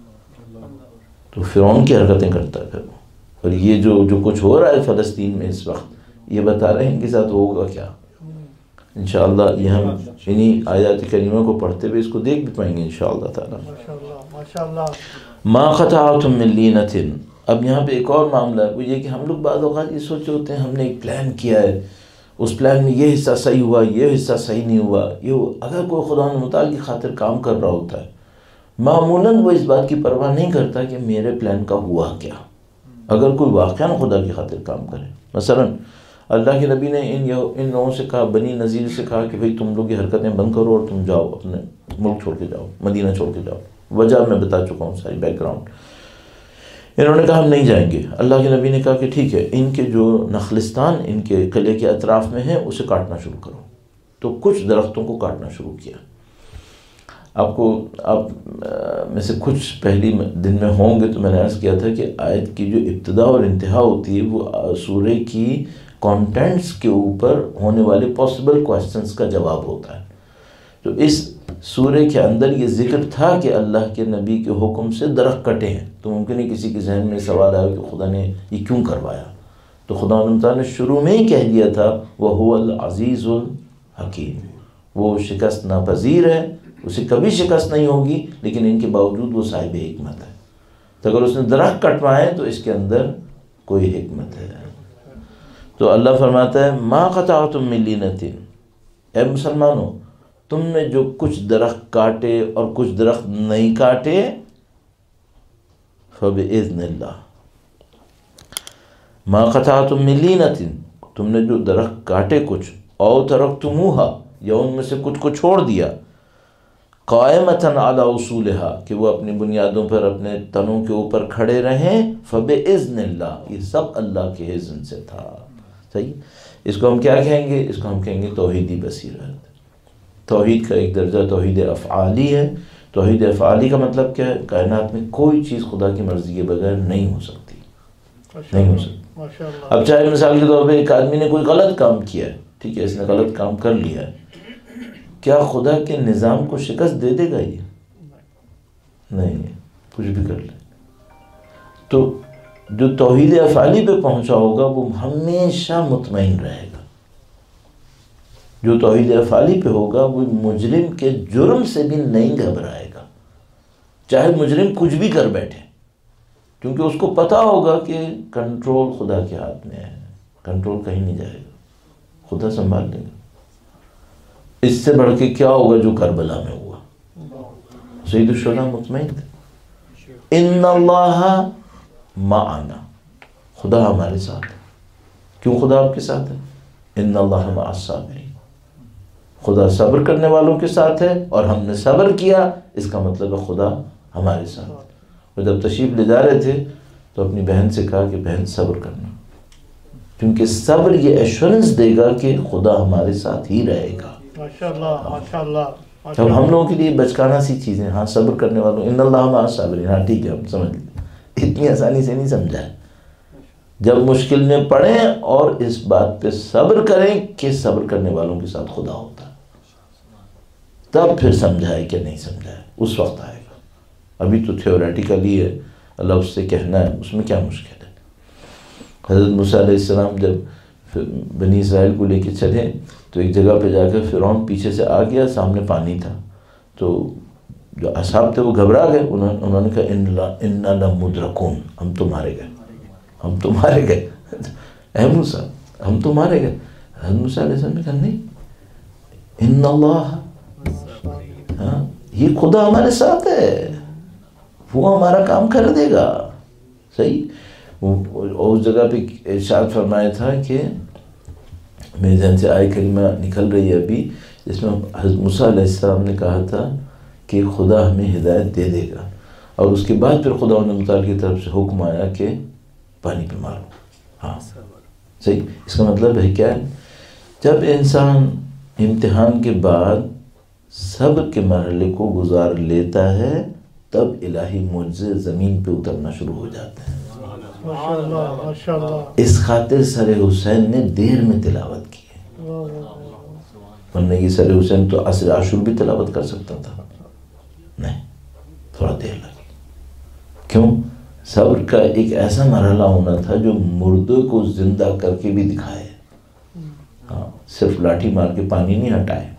تو فرعون کی حرکتیں کرتا ہے پھر وہ، اور یہ جو کچھ ہو رہا ہے فلسطین میں اس وقت، یہ بتا رہے ہیں ان کے ساتھ ہوگا کیا۔ انشاءاللہ یہ ہم انہی آیات کریمہ کو پڑھتے ہوئے اس کو دیکھ بھی پائیں گے انشاءاللہ تعالیٰ۔ ما قطعتم من لینۃ۔ اب یہاں پہ ایک اور معاملہ ہے، وہ یہ کہ ہم لوگ بعض اوقات یہ سوچے ہوتے ہیں ہم نے ایک پلان کیا ہے، اس پلان میں یہ حصہ صحیح ہوا، یہ حصہ صحیح نہیں ہوا۔ اگر کوئی خدا متعال کی خاطر کام کر رہا ہوتا ہے، معمولاً وہ اس بات کی پرواہ نہیں کرتا کہ میرے پلان کا ہوا کیا۔ اگر کوئی واقعاً خدا کی خاطر کام کرے، مثلا اللہ کے نبی نے ان لوگوں سے کہا، بنی نذیر سے کہا کہ بھئی تم لوگ یہ حرکتیں بند کرو اور تم جاؤ، اپنے ملک چھوڑ کے جاؤ، مدینہ چھوڑ کے جاؤ۔ وجہ میں بتا چکا ہوں، ساری بیک گراؤنڈ۔ انہوں نے کہا ہم نہیں جائیں گے۔ اللہ کے نبی نے کہا کہ ٹھیک ہے، ان کے جو نخلستان ان کے قلعے کے اطراف میں ہے اسے کاٹنا شروع کرو۔ تو کچھ درختوں کو کاٹنا شروع کیا۔ آپ میں سے کچھ پہلی دن میں ہوں گے تو میں نے عرض کیا تھا کہ آیت کی جو ابتدا اور انتہا ہوتی ہے وہ سورہ کی کانٹینٹس کے اوپر ہونے والے پاسبل کویسچنز کا جواب ہوتا ہے۔ تو اس سورہ کے اندر یہ ذکر تھا کہ اللہ کے نبی کے حکم سے درخت کٹے ہیں، تو ممکن ہے کسی کے ذہن میں سوال آیا کہ خدا نے یہ کیوں کروایا، تو خدا تعالیٰ نے شروع میں ہی کہہ دیا تھا وَهُوَ الْعَزِيزُ الْحَكِيمُ، وہ شکست ناپذیر ہے، اسے کبھی شکست نہیں ہوگی، لیکن ان کے باوجود وہ صاحب حکمت ہے۔ تو اگر اس نے درخت کٹوائے تو اس کے اندر کوئی حکمت ہے۔ تو اللہ فرماتا ہے ما قطعتم من لینۃ، اے مسلمانوں تم نے جو کچھ درخت کاٹے اور کچھ درخت نہیں کاٹے، فبإذن اللہ، ما قطعتم من لینۃ، تم نے جو درخت کاٹے کچھ، او ترکتموہا، یا ان میں سے کچھ کو چھوڑ دیا، قائمتاً علی اصولہا، کہ وہ اپنی بنیادوں پر اپنے تنوں کے اوپر کھڑے رہیں، فبإذن اللہ، یہ سب اللہ کے اذن سے تھا. صحیح. اس کو ہم کیا کہیں گے؟ اس کو ہم کہیں گے توحیدی بصیرت. توحید کا ایک درجہ توحید افعالی ہے. توحید افعالی کا مطلب کیا ہے؟ کائنات میں کوئی چیز خدا کی مرضی کے بغیر نہیں ہو سکتی، نہیں ہو سکتی. اب چاہے مثال کے طور پہ ایک آدمی نے کوئی غلط کام کیا ہے، ٹھیک ہے، اس نے غلط کام کر لیا ہے، کیا خدا کے نظام کو شکست دے دے گا؟ یہ نہیں، کچھ بھی کر لے. تو جو توحید افعالی پہ پہنچا ہوگا وہ ہمیشہ مطمئن رہے گا. جو توحید افعالی پہ ہوگا وہ مجرم کے جرم سے بھی نہیں گھبرائے گا، چاہے مجرم کچھ بھی کر بیٹھے، کیونکہ اس کو پتا ہوگا کہ کنٹرول خدا کے ہاتھ میں ہے، کنٹرول کہیں نہیں جائے گا، خدا سنبھال لے گا. اس سے بڑھ کے کیا ہوگا جو کربلا میں ہوا؟ سید الشہداء مطمئن تھے، ان اللہ معنا، خدا ہمارے ساتھ ہے. کیوں خدا آپ کے ساتھ ہے؟ ان اللہ مع الصابرین، خدا صبر کرنے والوں کے ساتھ ہے، اور ہم نے صبر کیا، اس کا مطلب ہے خدا ہمارے ساتھ. اور جب تشریف لے جا رہے تھے تو اپنی بہن سے کہا کہ بہن صبر کرنا، کیونکہ صبر یہ ایشورنس دے گا کہ خدا ہمارے ساتھ ہی رہے گا. ماشاءاللہ ماشاءاللہ. اب ہم لوگوں کے لیے بچکانا سی چیزیں، ہاں صبر کرنے والوں، ان اللہ مع الصابرین، ہاں ٹھیک ہے ہم سمجھ لیں، اتنی آسانی سے نہیں سمجھا ہے. جب مشکل میں پڑیں اور اس بات پہ صبر کریں کہ صبر کرنے والوں کے ساتھ خدا ہوتا ہے، تب پھر سمجھائے کہ نہیں سمجھائے، اس وقت آئے گا. ابھی تو تھیوریٹیکلی ہے، اللہ اس سے کہنا ہے، اس میں کیا مشکل ہے. حضرت موسیٰ علیہ السلام جب بنی اسرائیل کو لے کے چلے تو ایک جگہ پہ جا کر فرعون پیچھے سے آ گیا، سامنے پانی تھا، تو جو اصحاب تھے وہ گھبرا گئے. انہوں نے کہا انا لمدرکون، ہم تو مارے گئے، ہم تو مارے گئے، اے موسیٰ ہم تو مارے گئے. حضرت موسیٰ علیہ السلام نے کہا نہیں، ان اللہ، ہاں یہ خدا ہمارے ساتھ ہے، وہ ہمارا کام کر دے گا. صحیح. اس جگہ پہ ارشاد فرمایا تھا کہ میرے ذہن سے آئے کلمہ نکل رہی ہے ابھی، جس میں حضرت موسیٰ علیہ السلام نے کہا تھا کہ خدا ہمیں ہدایت دے دے گا، اور اس کے بعد پھر خدا نے متعال کی طرف سے حکم آیا کہ پانی پہ مارو. ہاں صحیح. اس کا مطلب ہے کیا ہے؟ جب انسان امتحان کے بعد صبر کے مرحلے کو گزار لیتا ہے تب الہی معجزے زمین پہ اترنا شروع ہو جاتے ہیں. ماشاءاللہ ماشاءاللہ. اس خاطر سر حسین نے دیر میں تلاوت کی ہے، ورنہ یہ سر حسین تو عصر عاشور بھی تلاوت کر سکتا تھا، نہیں، تھوڑا دیر لگی. کیوں؟ صبر کا ایک ایسا مرحلہ ہونا تھا جو مردے کو زندہ کر کے بھی دکھائے. ہاں صرف لاٹھی مار کے پانی نہیں ہٹائے،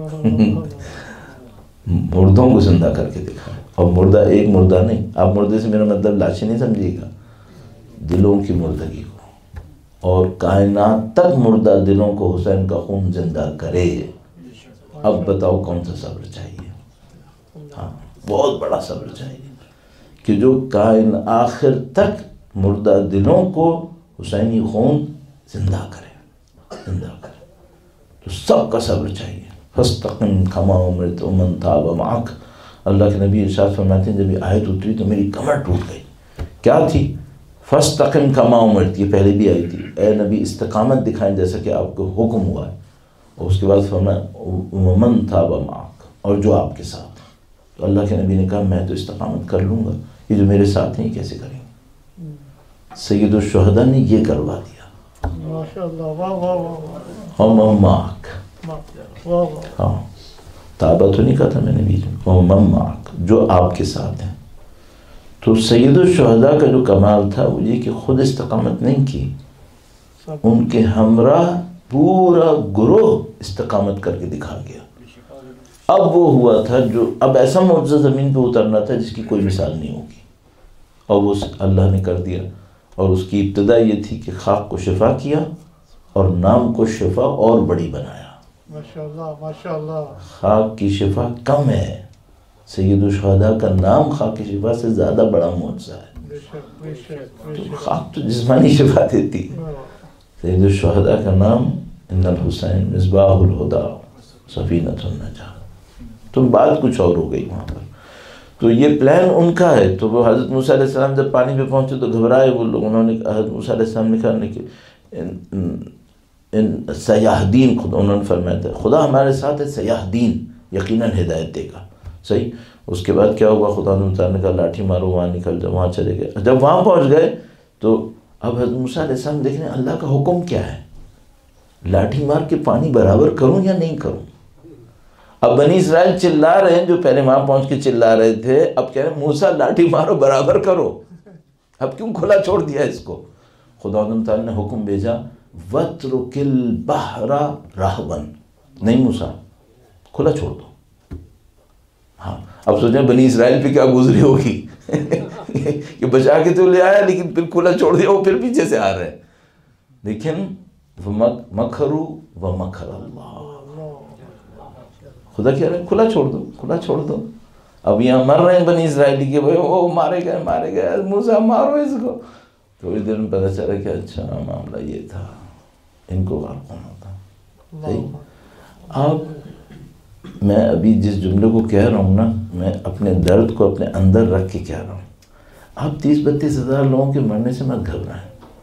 مردوں کو زندہ کر کے دکھائے. اور مردہ ایک مردہ نہیں، آپ مردے سے میرا مطلب لاشیں نہیں سمجھیے گا، دلوں کی مردگی کو، اور کائنات تک مردہ دلوں کو حسین کا خون زندہ کرے. اب بتاؤ کون سا صبر چاہیے؟ ہاں بہت بڑا صبر چاہیے کہ جو آخر تک مردہ دلوں کو حسینی خون زندہ کرے، زندہ کرے. تو سب کا صبر چاہیے. فاستقم کما امرت ومن تاب معک. اللہ کے نبی ارشاد فرماتے ہیں جب یہ آیت اتری تو میری کمر ٹوٹ گئی. کیا تھی؟ فاستقم کما امرت، یہ پہلے بھی آئی تھی، اے نبی استقامت دکھائیں جیسا کہ آپ کو حکم ہوا ہے. اور اس کے بعد فرمایا ومن تاب معک، اور جو آپ کے ساتھ. تو اللہ کے نبی نے کہا میں تو استقامت کر لوں گا، یہ جو میرے ساتھ ہیں یہ کیسے کریں گے؟ سید الشہداء نے یہ کروا دیا. ماشاءاللہ. واہ واہ واہ. ومن معک. ہاں تابہ تو نہیں کہا تھا میں نے بیچ میں، ومن معک، جو آپ کے ساتھ ہیں. تو سید الشہداء کا جو کمال تھا وہ یہ کہ خود استقامت نہیں کی، ان کے ہمراہ پورا گروہ استقامت کر کے دکھا گیا. اب وہ ہوا تھا جو اب ایسا معجزہ زمین پہ اترنا تھا جس کی کوئی مثال نہیں ہوگی، اور وہ اللہ نے کر دیا. اور اس کی ابتدا یہ تھی کہ خاک کو شفا کیا اور نام کو شفا اور بڑی بنایا. ماشاءاللہ ماشاءاللہ. خاک کی شفا کم ہے، سید الشہداء کا نام خاک کی شفا سے زیادہ بڑا معجزہ ہے. تو خاک تو جسمانی شفا دیتی ہے، سید الشہداء کا نام ان الحسین مصباح الہدیٰ سفینۃ النجاۃ. تو بات کچھ اور ہو گئی وہاں پر. تو یہ پلان ان کا ہے. تو وہ حضرت موسیٰ علیہ السلام جب پانی پہ پہنچے تو گھبرائے وہ لوگ. انہوں نے حضرت موسیٰ علیہ السلام نے کہا کہ ان سیاحدین، خدا انہوں نے فرمایا تھا خدا ہمارے ساتھ ہے، سیاحدین یقیناً ہدایت دے گا. صحیح. اس کے بعد کیا ہوا، خدا نے کہا لاٹھی مارو، وہاں نکل جاؤ. وہاں چلے گئے. جب وہاں پہنچ گئے تو اب حضرت موسیٰ علیہ السلام دیکھیں اللہ کا حکم کیا ہے، لاٹھی مار کے پانی برابر کروں یا نہیں کروں. اب بنی اسرائیل چلا رہے ہیں، جو پہلے وہاں پہنچ کے چلا رہے تھے، اب کہہ رہے ہیں موسیٰ لاٹھی مارو برابر کرو. اب کیوں کھلا چھوڑ دیا اس کو؟ خدا تعالیٰ نے حکم بھیجا وَاتْرُكِ الْبَحْرَ رَهْوًا، نہیں موسیٰ کھلا چھوڑ دو. ہاں اب سوچیں بنی اسرائیل پہ کیا گزری ہوگی کہ بچا کے تو لے آیا لیکن پھر کھلا چھوڑ دیا، وہ پھر پیچھے سے آ رہے ہیں. لیکن مکروا ومکر اللہ، خدا کہہ رہے ہیں کھلا چھوڑ دو، کھلا چھوڑ دو. اب یہاں مر رہے ہیں بنی اسرائیلی کے، وہ مارے گئے موسیٰ مارو اس کو. تھوڑی دیر میں پتہ چلا کہ اچھا معاملہ یہ تھا، ان کو غرق ہونا تھا. صحیح. اب میں ابھی جس جملے کو کہہ رہا ہوں نا، میں اپنے درد کو اپنے اندر رکھ کے کہہ رہا ہوں. اب 30-32 ہزار لوگوں کے مرنے سے مت گھبرائیں.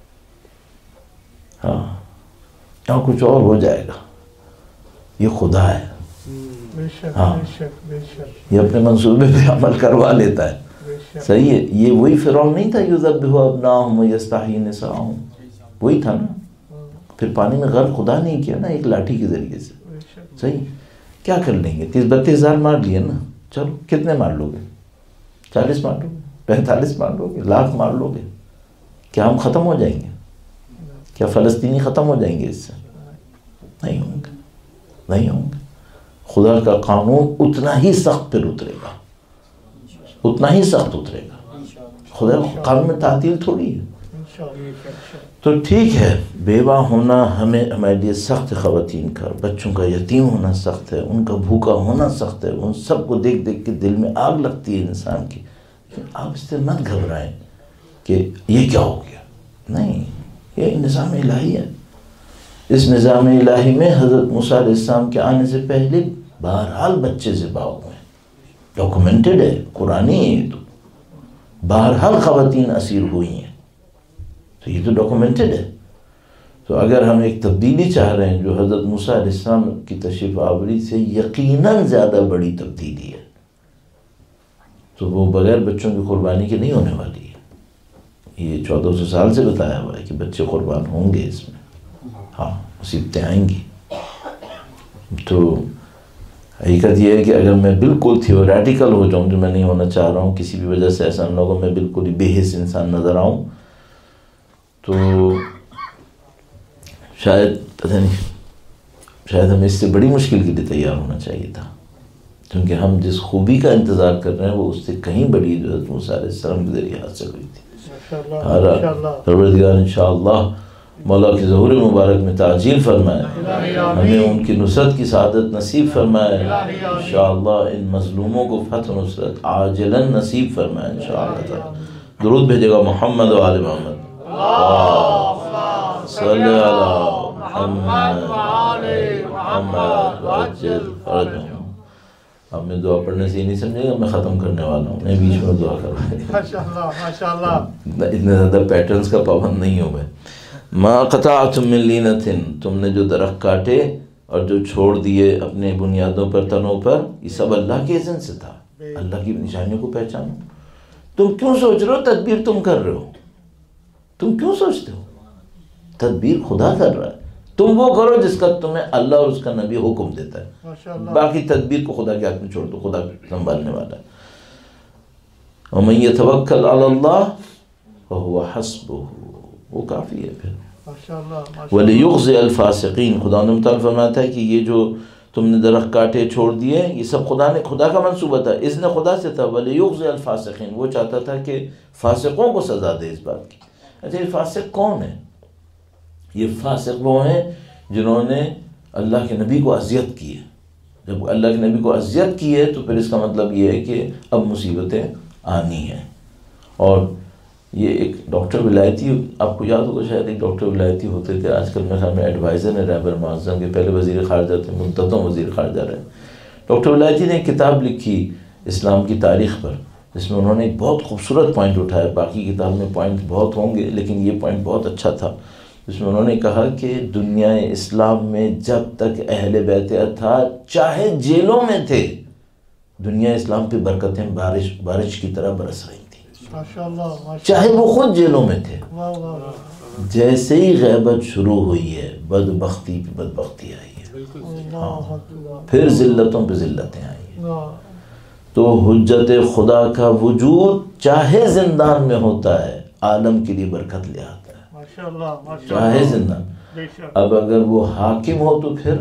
ہاں یہاں کچھ اور ہو جائے گا. یہ خدا ہے، ہاں یہ اپنے منصوبے پہ عمل کروا لیتا ہے. صحیح ہے. یہ وہی فرعون نہیں تھا یذبح ابناءہم ویستحیی نساءہم، وہی تھا نا. پھر پانی میں غرق خدا نہیں کیا نا، ایک لاٹھی کے ذریعے سے. صحیح. کیا کر لیں گے؟ 30-32 ہزار مار لیے نا. چلو کتنے مار لو گے؟ 40 مار لو گے؟ 45 مار لو گے؟ لاکھ مار لو گے؟ کیا ہم ختم ہو جائیں گے؟ کیا فلسطینی ختم ہو جائیں گے اس سے؟ نہیں ہوں گے، نہیں ہوں گے. خدا کا قانون اتنا ہی سخت پھر اترے گا، اتنا ہی سخت اترے گا. خدا کا قانون میں تعطیل تھوڑی ہے. تو ٹھیک ہے، بیوہ ہونا ہمارے لیے سخت ہے خواتین کا، بچوں کا یتیم ہونا سخت ہے، ان کا بھوکا ہونا سخت ہے. ان سب کو دیکھ دیکھ کے دل میں آگ لگتی ہے انسان کی. لیکن آپ اس سے مت گھبرائیں کہ یہ کیا ہو گیا. نہیں، یہ نظام الہی ہے. اس نظام الہی میں حضرت موسیٰ علیہ السلام کے آنے سے پہلے بہرحال بچے ذبح ہوئے ہیں. ڈاکومنٹڈ ہے، قرآنی ہے یہ تو. بہرحال خواتین اسیر ہوئی ہیں، تو یہ تو ڈاکومنٹڈ ہے. تو اگر ہم ایک تبدیلی چاہ رہے ہیں جو حضرت موسیٰ علیہ السلام کی تشریف آوری سے یقیناً زیادہ بڑی تبدیلی ہے، تو وہ بغیر بچوں کی قربانی کے نہیں ہونے والی ہے. یہ 1400 سال سے بتایا ہوا ہے کہ بچے قربان ہوں گے اس میں. ہاں مصیبتیں آئیں گی. تو حقیقت یہ ہے کہ اگر میں بالکل تھیوریٹیکل ہو جاؤں، جو میں نہیں ہونا چاہ رہا ہوں، کسی بھی وجہ سے ایسا نہ ہو میں بالکل ہی بے حس انسان نظر آؤں، تو شاید پتہ نہیں، شاید ہمیں اس سے بڑی مشکل کے لیے تیار ہونا چاہیے تھا. کیونکہ ہم جس خوبی کا انتظار کر رہے ہیں وہ اس سے کہیں بڑی جو حضرت موسیٰ علیہ السلام کے ذریعے حاصل ہوئی تھی. پروردگار انشاءاللہ مولا کی ظہور مبارک میں تعجیل فرمائے، ہمیں ان کی نصرت کی سعادت نصیب فرمائے انشاءاللہ. ان مظلوموں کو فتح و نصرت عاجلاً نصیب فرمائے انشاءاللہ تعالی. درود بھیجے گا محمد و آل محمد. صلی علی محمد وعجل فرجهم. اب میں دعا پڑھنے سے یہ نہیں سمجھے گا میں ختم کرنے والا ہوں، میں بیچ میں دعا کر رہا ہوں. ماشاءاللہ اتنے زیادہ پیٹرنز کا پابند نہیں ہو گئے. ما قطعتم من لینۃ، تم نے جو درخت کاٹے اور جو چھوڑ دیے اپنے بنیادوں پر، تنوں پر، یہ سب اللہ کے اذن سے تھا. اللہ کی نشانیوں کو پہچانو. تم کیوں سوچ رہے ہو تدبیر تم کر رہے ہو؟ تم کیوں سوچتے ہو؟ تدبیر خدا کر رہا ہے. تم وہ کرو جس کا تمہیں اللہ اور اس کا نبی حکم دیتا ہے. باقی تدبیر کو خدا کے ہاتھ میں چھوڑ دو، خدا سنبھالنے والا ہے. وَمَن يَتَوَكَّلْ عَلَى اللَّهِ فَهُوَ حَسْبُهُ، وہ کافی ہے. پھر وَلِيُخْزِيَ الْفَاسِقِينَ، خدا نے تعالیٰ فرماتا ہے کہ یہ جو تم نے درخت کاٹے چھوڑ دیے، یہ سب خدا کا منصوبہ تھا، اس نے خدا سے تھا. وَلِيُخْزِيَ الْفَاسِقِينَ، وہ چاہتا تھا کہ فاسقوں کو سزا دے اس بات کی. اچھا یہ فاسق کون ہے؟ یہ فاسق وہ ہیں جنہوں نے اللہ کے نبی کو اذیت کی ہے. جب اللہ کے نبی کو اذیت کی ہے تو پھر اس کا مطلب یہ ہے کہ اب مصیبتیں آنی ہیں. اور یہ ایک ڈاکٹر ولایتی، آپ کو یاد ہوگا شاید، ایک ڈاکٹر ولایتی ہوتے تھے، آج کل میرے خیال میں ایڈوائزر ہیں رہبر معظم کے، پہلے وزیر خارجہ تھے، مدتوں وزیر خارجہ رہے. ڈاکٹر ولایتی نے ایک کتاب لکھی اسلام کی تاریخ پر، جس میں انہوں نے ایک بہت خوبصورت پوائنٹ اٹھایا. باقی کتاب میں پوائنٹ بہت ہوں گے لیکن یہ پوائنٹ بہت اچھا تھا، جس میں انہوں نے کہا کہ دنیا اسلام میں جب تک اہل بیت تھا، چاہے جیلوں میں تھے، دنیا اسلام پہ برکتیں بارش کی طرح برس رہی تھیں، ماشاءاللہ چاہے وہ خود جیلوں میں تھے. واہ واہ جیسے ہی غیبت شروع ہوئی ہے، بدبختی پہ بدبختی آئی ہے، اللہ اکبر پھر ذلتوں پہ ذلتیں آئی ہیں. اللہ تو حجت خدا کا وجود چاہے زندان میں ہوتا ہے، عالم کے لیے برکت لے آتا ہے، ماشاءاللہ چاہے ماشاءاللہ زندان. بے شک اب اگر وہ حاکم ہو تو پھر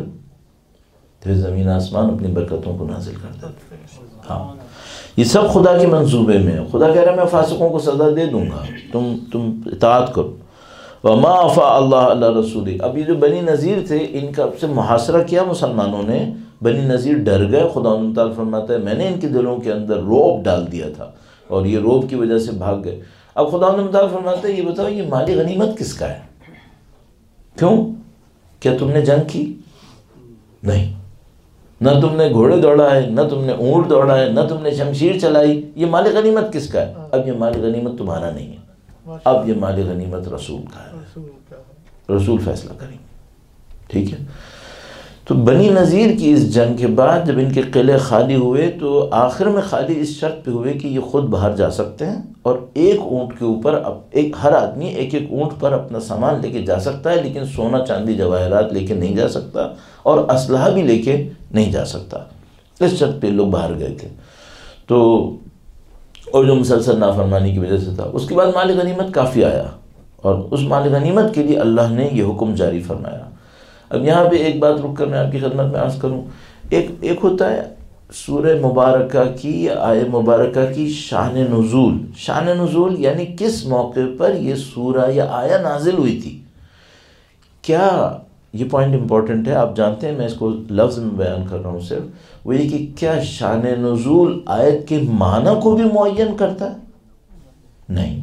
زمین آسمان اپنی برکتوں کو نازل کر دیتے. ہاں، یہ سب خدا کے منصوبے میں ہے. خدا کہہ رہا ہے میں فاسقوں کو سزا دے دوں گا، تم اطاعت کرو. وما افاء اللہ علی رسولہ. اب یہ جو بنی نذیر تھے، ان کا سے محاصرہ کیا مسلمانوں نے. بنی نذیر ڈر گئے. خدا تعالیٰ فرماتا ہے میں نے ان کے دلوں کے اندر رعب ڈال دیا تھا اور یہ رعب کی وجہ سے بھاگ گئے. اب خدا تعالیٰ فرماتا ہے یہ بتاؤ یہ مال غنیمت کس کا ہے؟ کیوں؟ کیا تم نے جنگ کی؟ نہیں. نہ تم نے گھوڑے دوڑائے، نہ تم نے اونٹ دوڑائے، نہ تم نے شمشیر چلائی. یہ مال غنیمت کس کا ہے؟ اب یہ مال غنیمت تمہارا نہیں ہے، اب یہ مال غنیمت رسول کا ہے. رسول کا رسول فیصلہ کریں گے. ٹھیک ہے. تو بنی نذیر کی اس جنگ کے بعد جب ان کے قلعے خالی ہوئے تو آخر میں خالی اس شرط پہ ہوئے کہ یہ خود باہر جا سکتے ہیں اور ایک اونٹ کے اوپر ہر آدمی ایک اونٹ پر اپنا سامان لے کے جا سکتا ہے، لیکن سونا چاندی جواہرات لے کے نہیں جا سکتا اور اسلحہ بھی لے کے نہیں جا سکتا. اس شرط پہ لوگ باہر گئے تھے. تو اور جو مسلسل نافرمانی کی وجہ سے تھا. اس کے بعد مال غنیمت کافی آیا اور اس مال غنیمت کے لیے اللہ نے یہ حکم جاری فرمایا. اب یہاں پہ ایک بات رک کر میں آپ کی خدمت میں عرض کروں. ایک ہوتا ہے سورہ مبارکہ کی یا آیہ مبارکہ کی شان نزول. شان نزول یعنی کس موقع پر یہ سورہ یا آیہ نازل ہوئی تھی. کیا یہ پوائنٹ امپورٹنٹ ہے. آپ جانتے ہیں میں اس کو لفظ میں بیان کر رہا ہوں صرف. وہ یہ کہ کیا شان نزول آیت کے معنی کو بھی معین کرتا ہے؟ نہیں.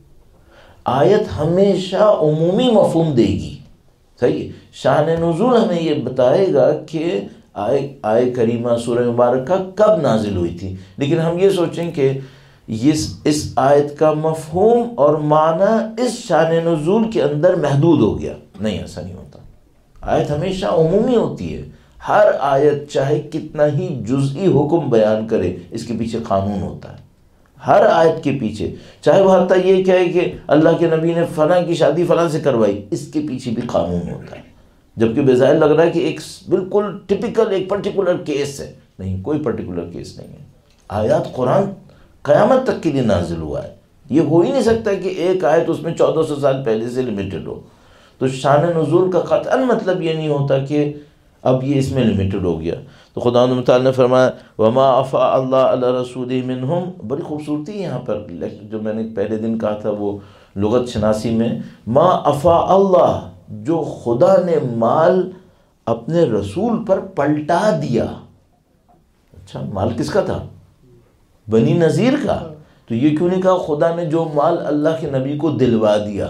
آیت ہمیشہ عمومی مفہوم دے گی. صحیح. شان نزول ہمیں یہ بتائے گا کہ آیہ کریمہ سورہ مبارکہ کب نازل ہوئی تھی، لیکن ہم یہ سوچیں کہ اس آیت کا مفہوم اور معنی اس شان نزول کے اندر محدود ہو گیا. نہیں، ایسا نہیں ہوتا. آیت ہمیشہ عمومی ہوتی ہے. ہر آیت چاہے کتنا ہی جزئی حکم بیان کرے، اس کے پیچھے قانون ہوتا ہے. ہر آیت کے پیچھے، چاہے وہ حتیٰ یہ کہے کہ اللہ کے نبی نے فلاں کی شادی فلاں سے کروائی، اس کے پیچھے بھی قانون ہوتا ہے. جبکہ بظاہر لگ رہا ہے کہ ایک بالکل ٹپیکل ایک پرٹیکولر کیس ہے. نہیں، کوئی پرٹیکولر کیس نہیں ہے. آیات قرآن قیامت تک کے لیے نازل ہوا ہے. یہ ہو ہی نہیں سکتا کہ ایک آیت اس میں 1400 سال پہلے سے لمیٹڈ ہو. تو شان نزول کا قطعاً مطلب یہ نہیں ہوتا کہ اب یہ اس میں لمیٹڈ ہو گیا. تو خدا تعالیٰ نے فرمایا وما افاء اللہ علی رسولہ منہم. بڑی خوبصورتی یہاں پر جو میں نے پہلے دن کہا تھا وہ لغت شناسی میں، ما افاء اللہ، جو خدا نے مال اپنے رسول پر پلٹا دیا. اچھا، مال کس کا تھا؟ بنی نذیر کا. تو یہ کیوں نہیں کہا خدا نے جو مال اللہ کے نبی کو دلوا دیا؟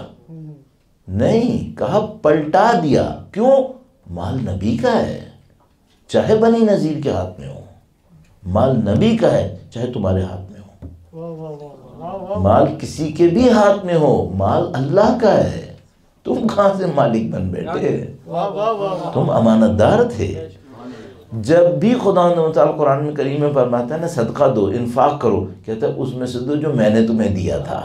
نہیں، کہا پلٹا دیا. کیوں؟ مال نبی کا ہے، چاہے بنی نذیر کے ہاتھ میں ہو. مال نبی کا ہے چاہے تمہارے ہاتھ میں ہو. مال کسی کے بھی ہاتھ میں ہو، مال اللہ کا ہے. تم کہاں سے مالک بن بیٹھے؟ تم امانت دار تھے. جب بھی خدا تعالیٰ قرآن میں کریم میں فرماتا ہے نا صدقہ دو، انفاق کرو، کہتا ہے اس میں سے دو جو میں نے تمہیں دیا تھا.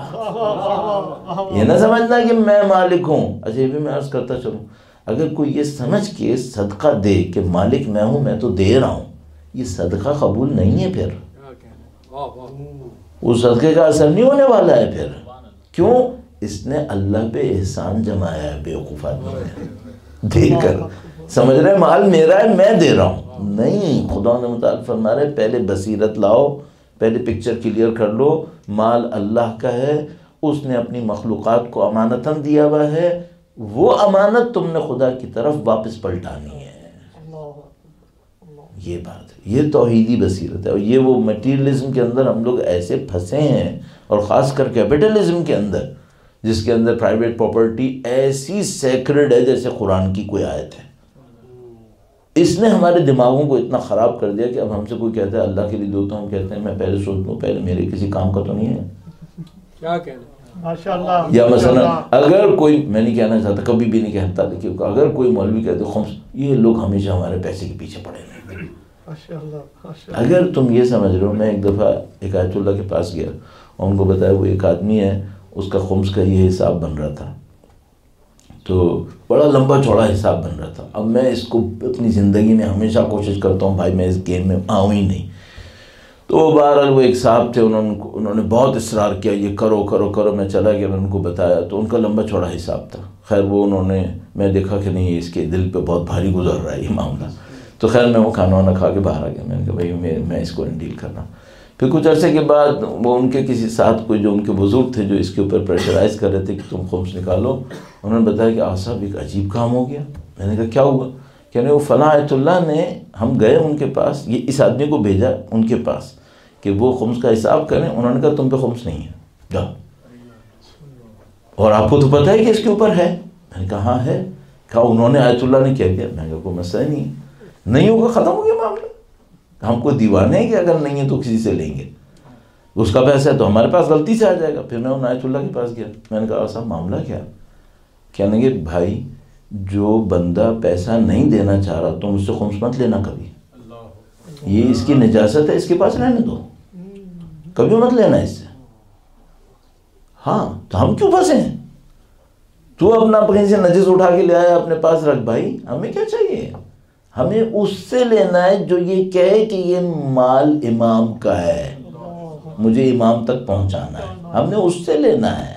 یہ نہ سمجھنا کہ میں مالک ہوں. اچھا، یہ بھی میں عرض کرتا چلوں، اگر کوئی یہ سمجھ کے صدقہ دے کہ مالک میں ہوں، میں تو دے رہا ہوں، یہ صدقہ قبول نہیں ہے. پھر اس صدقے کا اثر نہیں ہونے والا ہے. پھر کیوں؟ اس نے اللہ پہ احسان جمایا ہے. بیوقوف آدمی نے دے کر سمجھ رہے مال میرا ہے میں دے رہا ہوں. نہیں، خدا نے متعلق فرما رہے پہلے بصیرت لاؤ، پہلے پکچر کلیئر کر لو. مال اللہ کا ہے، اس نے اپنی مخلوقات کو امانتاً دیا ہوا ہے. وہ امانت تم نے خدا کی طرف واپس پلٹانی ہے. یہ بات ہے، یہ توحیدی بصیرت ہے. اور یہ وہ میٹیریلزم کے اندر ہم لوگ ایسے پھنسے ہیں، اور خاص کر کیپٹلزم کے اندر، جس کے اندر پرائیویٹ پراپرٹی ایسی سیکرڈ ہے جیسے قرآن کی کوئی آیت ہے. اس نے ہمارے دماغوں کو اتنا خراب کر دیا کہ اب ہم سے کوئی کہتا ہے اللہ کے لیے دو تو ہم کہتے ہیں میں پہلے سوچ لوں، پہلے میرے کسی کام کا تو نہیں ہے. کیا کہنا. ماشاءاللہ. یا مثلا اگر کوئی، میں نہیں کہنا چاہتا، کبھی بھی نہیں کہتا، لیکن اگر کوئی مولوی کہتے خمس، یہ لوگ ہمیشہ ہمارے پیسے کے پیچھے پڑے رہے. اگر تم یہ سمجھ رہے ہو، میں ایک دفعہ ایک آیت اللہ کے پاس گیا اور ان کو بتایا وہ ایک آدمی ہے، اس کا خمس کا یہ حساب بن رہا تھا، تو بڑا لمبا چوڑا حساب بن رہا تھا. اب میں اس کو اپنی زندگی میں ہمیشہ کوشش کرتا ہوں بھائی میں اس گیم میں آؤں ہی نہیں. تو بہرحال وہ ایک صاحب تھے، انہوں نے بہت اصرار کیا یہ کرو کرو کرو. میں چلا گیا، میں ان کو بتایا تو ان کا لمبا چوڑا حساب تھا. خیر وہ میں دیکھا کہ نہیں اس کے دل پہ بہت بھاری گزر رہا ہے یہ معاملہ. تو خیر میں وہ کھانا وانا کھا کے باہر آ گیا. میں نے کہا بھائی میں اس کو نہیں ڈیل کرنا. پھر کچھ عرصے کے بعد وہ ان کے کسی ساتھ کوئی جو ان کے بزرگ تھے جو اس کے اوپر پریشرائز کر رہے تھے کہ تم خمس نکالو، انہوں نے بتایا کہ صاحب ایک عجیب کام ہو گیا. میں نے کہا کیا ہوا؟ کہ وہ فلاں آیت اللہ نے، ہم گئے ان کے پاس، یہ اس آدمی کو بھیجا ان کے پاس کہ وہ خمس کا حساب کریں. انہوں نے کہا تم پہ خمس نہیں ہے جاؤ، اور آپ کو تو پتہ ہے کہ اس کے اوپر ہے. میں نے کہا ہاں ہے. کہا انہوں نے آیت اللہ نے کہہ دیا. میں نے کہا کوئی مسئلہ نہیں ہے، نہیں ہوگا ختم ہو گیا معاملہ. ہم کو دیوانے ہیں کہ اگر نہیں ہے تو کسی سے لیں گے، اس کا پیسہ ہے تو ہمارے پاس غلطی سے آ جائے گا. پھر میں ان آیت اللہ کے پاس گیا. میں نے کہا صاحب معاملہ کیا؟ کہنے لگے بھائی جو بندہ پیسہ نہیں دینا چاہ رہا تم اس سے خمس مت لینا کبھی، یہ اس کی نجاست ہے، اس کے پاس رہنے دو، کبھی مت لینا اس سے. ہاں تو ہم کیوں پھنسے ہیں؟ تو اپنا کہیں سے نجس اٹھا کے لے آیا اپنے پاس رکھ. بھائی ہمیں کیا چاہیے؟ ہمیں اس سے لینا ہے جو یہ کہے کہ یہ مال امام کا ہے، مجھے امام تک پہنچانا ہے، ہم نے اس سے لینا ہے.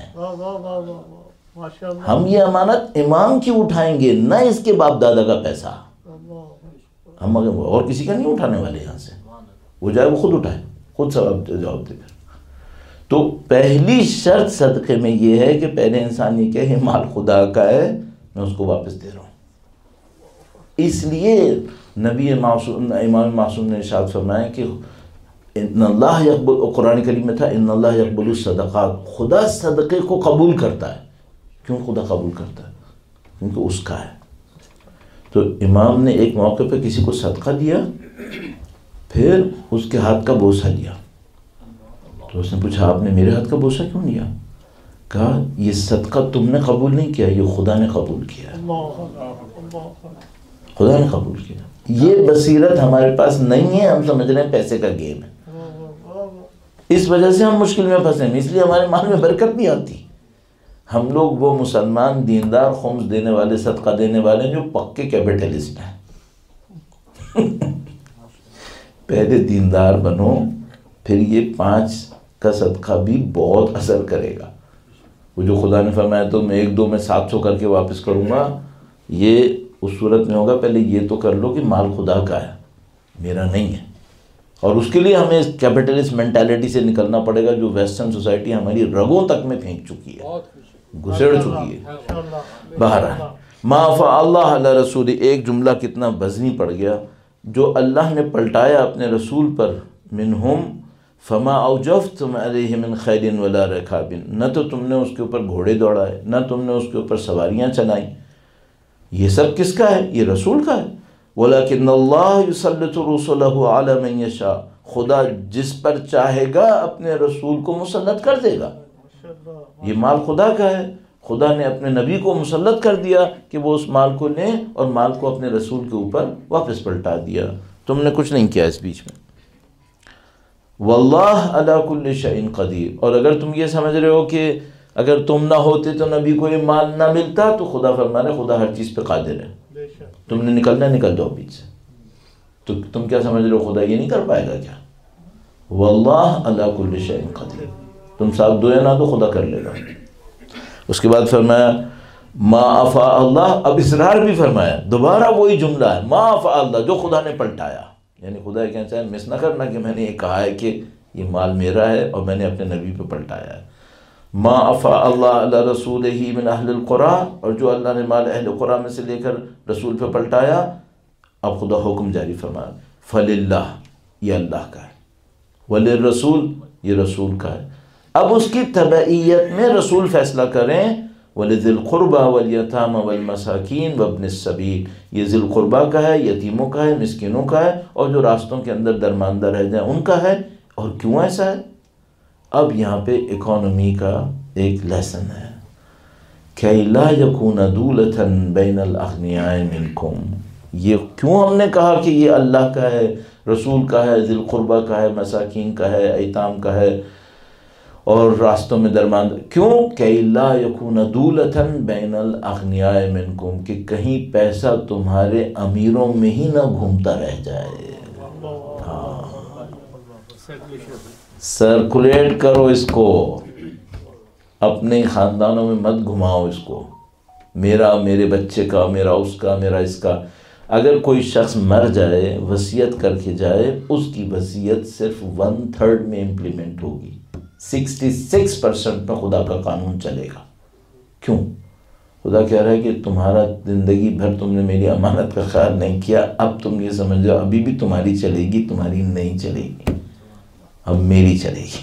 ہم یہ امانت امام کی اٹھائیں گے، نہ اس کے باپ دادا کا پیسہ. ہم اور کسی کا نہیں اٹھانے والے یہاں سے. وہ جائے وہ خود اٹھائے، خود سواب جواب دے. تو پہلی شرط صدقے میں یہ ہے کہ پہلے انسان یہ کہے مال خدا کا ہے، میں اس کو واپس دے رہا ہوں. اس لیے نبی معصوم امام معصوم نے ارشاد فرمایا کہ ان اللہ یقبل، قرآن کریم میں تھا ان اللہ یقبل الصدقات، خدا صدقے کو قبول کرتا ہے. کیوں خدا قبول کرتا ہے؟ کیونکہ اس کا ہے. تو امام نے ایک موقع پہ کسی کو صدقہ دیا، پھر اس کے ہاتھ کا بوسہ لیا. تو اس نے پوچھا آپ نے میرے ہاتھ کا بوسہ کیوں لیا؟ کہا یہ صدقہ تم نے قبول نہیں کیا، یہ خدا نے قبول کیا، خدا نے قبول کیا. یہ بصیرت ہمارے پاس نہیں ہے، ہم سمجھ رہے ہیں پیسے کا گیم ہے. اس وجہ سے ہم مشکل میں پھنسے ہیں، اس لیے ہمارے مال میں برکت نہیں آتی. ہم لوگ وہ مسلمان دیندار خمس دینے والے، صدقہ دینے والے جو پکے کیپٹلسٹ ہیں. پہلے دیندار بنو، پھر یہ 5 کا صدقہ بھی بہت اثر کرے گا. وہ جو خدا نے فرمایا تو میں 1-2 میں 700 کر کے واپس کروں گا، یہ اس صورت میں ہوگا پہلے یہ تو کر لو کہ مال خدا کا ہے، میرا نہیں ہے. اور اس کے لیے ہمیں اس کیپٹلسٹ مینٹالٹی سے نکلنا پڑے گا جو ویسٹرن سوسائٹی ہماری رگوں تک میں پھینک چکی ہے، گھسڑ چکی ہے. بہرحال ما فعل اللہ علی رسول، ایک جملہ کتنا وزنی پڑ گیا، جو اللہ نے پلٹایا اپنے رسول پر. منہم فما اوجفتم علیہ من خیل ولا رکاب، نہ تو تم نے اس کے اوپر گھوڑے دوڑائے، نہ تم نے اس کے اوپر سواریاں چلائیں. یہ سب کس کا ہے؟ یہ رسول کا ہے. ولیکن اللہ یسلط رسلہ علی من یشاء، خدا جس پر چاہے گا اپنے رسول کو مسلط کر دے گا. یہ مال خدا کا ہے، خدا نے اپنے نبی کو مسلط کر دیا کہ وہ اس مال کو لیں اور مال کو اپنے رسول کے اوپر واپس پلٹا دیا. تم نے کچھ نہیں کیا اس بیچ میں. واللہ علی کل شیء قدیر، اور اگر تم یہ سمجھ رہے ہو کہ اگر تم نہ ہوتے تو نبی کو یہ مال نہ ملتا، تو خدا فرما رہا ہے خدا ہر چیز پہ قادر ہے. تم نے نکلنا نکل جاؤ بیچ سے. تو تم کیا سمجھ رہے ہو خدا یہ نہیں کر پائے گا کیا؟ واللہ علی کل شیء قدیر. تم ساتھ دو یا نہ دو خدا کر لے گا. اس کے بعد فرمایا ما افاء اللہ، اب اصرار بھی فرمایا، دوبارہ وہی جملہ ہے ما افاء اللہ، جو خدا نے پلٹایا. یعنی خدا یہ کہنا چاہے مس نہ کرنا کہ میں نے یہ کہا ہے کہ یہ مال میرا ہے اور میں نے اپنے نبی پہ پلٹایا ہے. ما افاء اللہ علی رسولہ من اہل القرى، اور جو اللہ نے مال اہل قرآن میں سے لے کر رسول پہ پلٹایا. اب خدا حکم جاری فرمایا فللہ، یہ اللہ کا ہے، وللرسول، یہ رسول کا ہے. اب اس کی تبعیت میں رسول فیصلہ کریں وَلِذِي الْقُرْبَى وَالْيَتَامَى وَالْمَسَاكِينِ وَابْنِ السَّبِيلِ، یہ ذی القربہ کا ہے، یتیموں کا ہے، مسکینوں کا ہے، اور جو راستوں کے اندر درماندہ رہ جائیں ان کا ہے۔ اور کیوں ایسا ہے؟ اب یہاں پہ اکانومی کا ایک لیسن ہے، كَيْ لَا يَكُونَ دُولَةً بَيْنَ الْأَغْنِيَاءِ مِنْكُمْ۔ یہ کیوں ہم نے کہا کہ یہ اللہ کا ہے، رسول کا ہے، ذی القربہ کا ہے، مساکین کا ہے، ایتام کا ہے، اور راستوں میں درماند، کیوں؟ كَيْ لَا يَكُونَ دُولَةً بَيْنَ الْأَغْنِيَاءِ مِنْكُمْ، کہ کہیں پیسہ تمہارے امیروں میں ہی نہ گھومتا رہ جائے۔ سرکولیٹ کرو اس کو، اپنے خاندانوں میں مت گھماؤ اس کو، میرا، میرے بچے کا، میرا اس کا، میرا اس کا۔ اگر کوئی شخص مر جائے، وصیت کر کے جائے، اس کی وصیت صرف 1/3 میں امپلیمنٹ ہوگی، 66% میں خدا کا قانون چلے گا۔ کیوں؟ خدا کہہ رہا ہے کہ تمہارا زندگی بھر تم نے میری امانت کا خیال نہیں کیا، اب تم یہ سمجھ جاؤ ابھی بھی تمہاری چلے گی، تمہاری نہیں چلے گی، اب میری چلے گی۔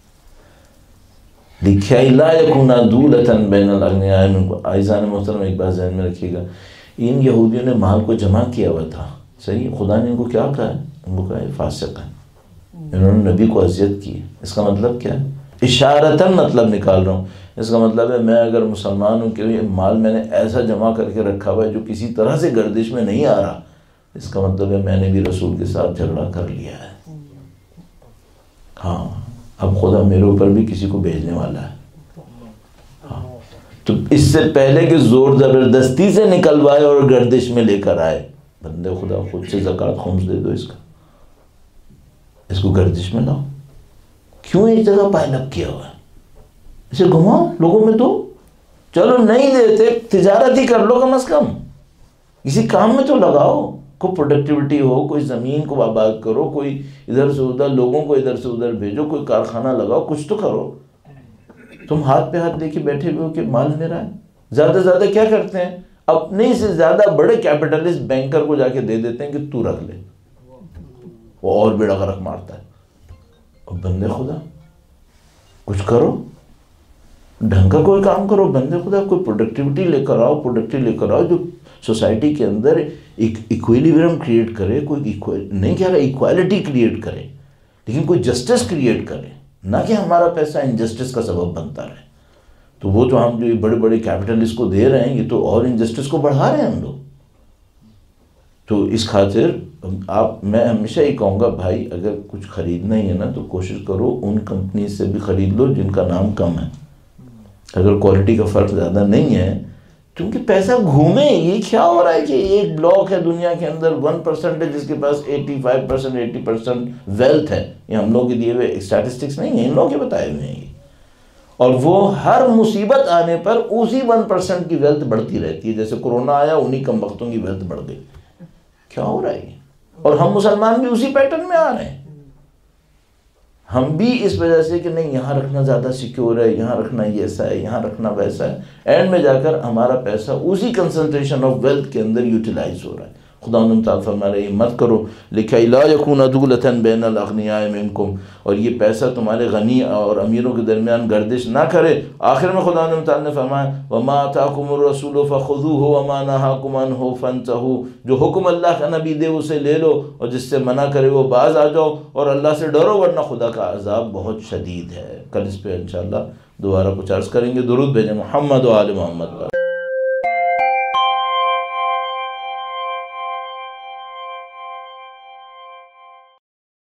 لِكَيْ لَا يَكُونَ دُولَةً بَيْنَ الْأَغْنِيَاءِ مِنْكُمْ۔ عزیزان محترم، ایک بات ذہن میں رکھیے گا، ان یہودیوں نے مال کو جمع کیا ہوا تھا، صحیح؟ خدا نے ان کو کیا کہا ہے؟ ان کو کہا ہے فاسق ہے، انہوں نے نبی کو اذیت کی۔ اس کا مطلب کیا ہے؟ اشارتاً مطلب نکال رہا ہوں، اس کا مطلب ہے میں اگر مسلمان ہوں کہ یہ مال میں نے ایسا جمع کر کے رکھا ہوا ہے جو کسی طرح سے گردش میں نہیں آ رہا، اس کا مطلب ہے میں نے بھی رسول کے ساتھ جھگڑا کر لیا ہے۔ ہاں، اب خدا میرے اوپر بھی کسی کو بھیجنے والا ہے۔ ہاں، تو اس سے پہلے کہ زور زبردستی سے نکلوائے اور گردش میں لے کر آئے، بندے خدا خود سے زکوٰۃ خمس دے دو، اس کو گردش میں لاؤ۔ کیوں ایک جگہ پائل اپ کیا ہوا ہے؟ اسے گھماؤ لوگوں میں، تو چلو نہیں دیتے، تجارت ہی کر لو، کم از کم کسی کام میں تو لگاؤ، کوئی پروڈکٹیوٹی ہو، کوئی زمین کو آباد کرو، کوئی ادھر سے ادھر لوگوں کو ادھر سے ادھر بھیجو، کوئی کارخانہ لگاؤ، کچھ تو کرو۔ تم ہاتھ پہ ہاتھ لے کے بیٹھے ہوئے ہو کہ مال میرا ہے۔ زیادہ سے زیادہ کیا کرتے ہیں؟ اپنے سے زیادہ بڑے کیپٹلسٹ بینکر کو جا کے دے دیتے ہیں کہ تو رکھ لے، وہ اور بیڑا غرق مارتا ہے۔ اور بندے خدا کچھ کرو، ڈھنگ کا کوئی کام کرو، بندے خدا کوئی پروڈکٹیوٹی لے کر آؤ، جو سوسائٹی کے اندر ایک ایکویلیبرم کریٹ کرے، کوئی نہیں کہہ رہا ایکوالٹی کریٹ کرے، لیکن کوئی جسٹس کریٹ کرے، نہ کہ ہمارا پیسہ انجسٹس کا سبب بنتا رہے۔ تو وہ تو ہم جو یہ بڑے بڑے کیپٹلسٹ کو دے رہے ہیں، یہ تو اور انجسٹس کو بڑھا رہے ہیں ہم لوگ۔ تو اس خاطر میں ہمیشہ ہی کہوں گا، بھائی اگر کچھ خریدنا ہی ہے نا تو کوشش کرو ان کمپنی سے بھی خرید لو جن کا نام کم ہے، اگر کوالٹی کا فرق زیادہ نہیں ہے، کیونکہ پیسہ گھومے۔ یہ کیا ہو رہا ہے کہ ایک بلاک ہے دنیا کے اندر 1% ہے جس کے پاس 85% 80% ویلتھ ہے، یہ ہم لوگ کے دیے ہوئے اسٹیٹسٹکس نہیں ہیں، ان لوگوں کے بتائے ہوئے ہیں، اور وہ ہر مصیبت آنے پر اسی 1% کی ویلتھ بڑھتی رہتی ہے۔ جیسے کرونا آیا، انہی کم وقتوں کی ویلتھ بڑھ گئی۔ کیا ہو رہا ہے؟ اور ہم مسلمان بھی اسی پیٹرن میں آ رہے ہیں۔ ہم بھی اس وجہ سے کہ نہیں یہاں رکھنا زیادہ سیکیور ہے، یہاں رکھنا یہ ایسا ہے، یہاں رکھنا ویسا ہے، اینڈ میں جا کر ہمارا پیسہ اسی کنسنٹریشن آف ویلتھ کے اندر یوٹیلائز ہو رہا ہے۔ خدا تعالیٰ فرما رہے ہیں مت کرو، لِكَيْ لَا يَكُونَ دُولَةً بَيْنَ الْأَغْنِيَاءِ مِنْكُمْ، اور یہ پیسہ تمہارے غنی اور امیروں کے درمیان گردش نہ کرے۔ آخر میں خدا تعالیٰ نے فرمایا وَمَا آتَاكُمُ الرَّسُولُ فَخُذُوهُ وَمَا نَهَاكُمْ عَنْهُ فَانْتَهُوا، جو حکم اللہ کا نبی دے اسے لے لو، اور جس سے منع کرے وہ باز آ جاؤ، اور اللہ سے ڈرو ورنہ خدا کا عذاب بہت شدید ہے۔ کل اس پہ انشاءاللہ دوبارہ کچھ عرض کریں گے۔ درود بھیجیں محمد و آل محمد پر۔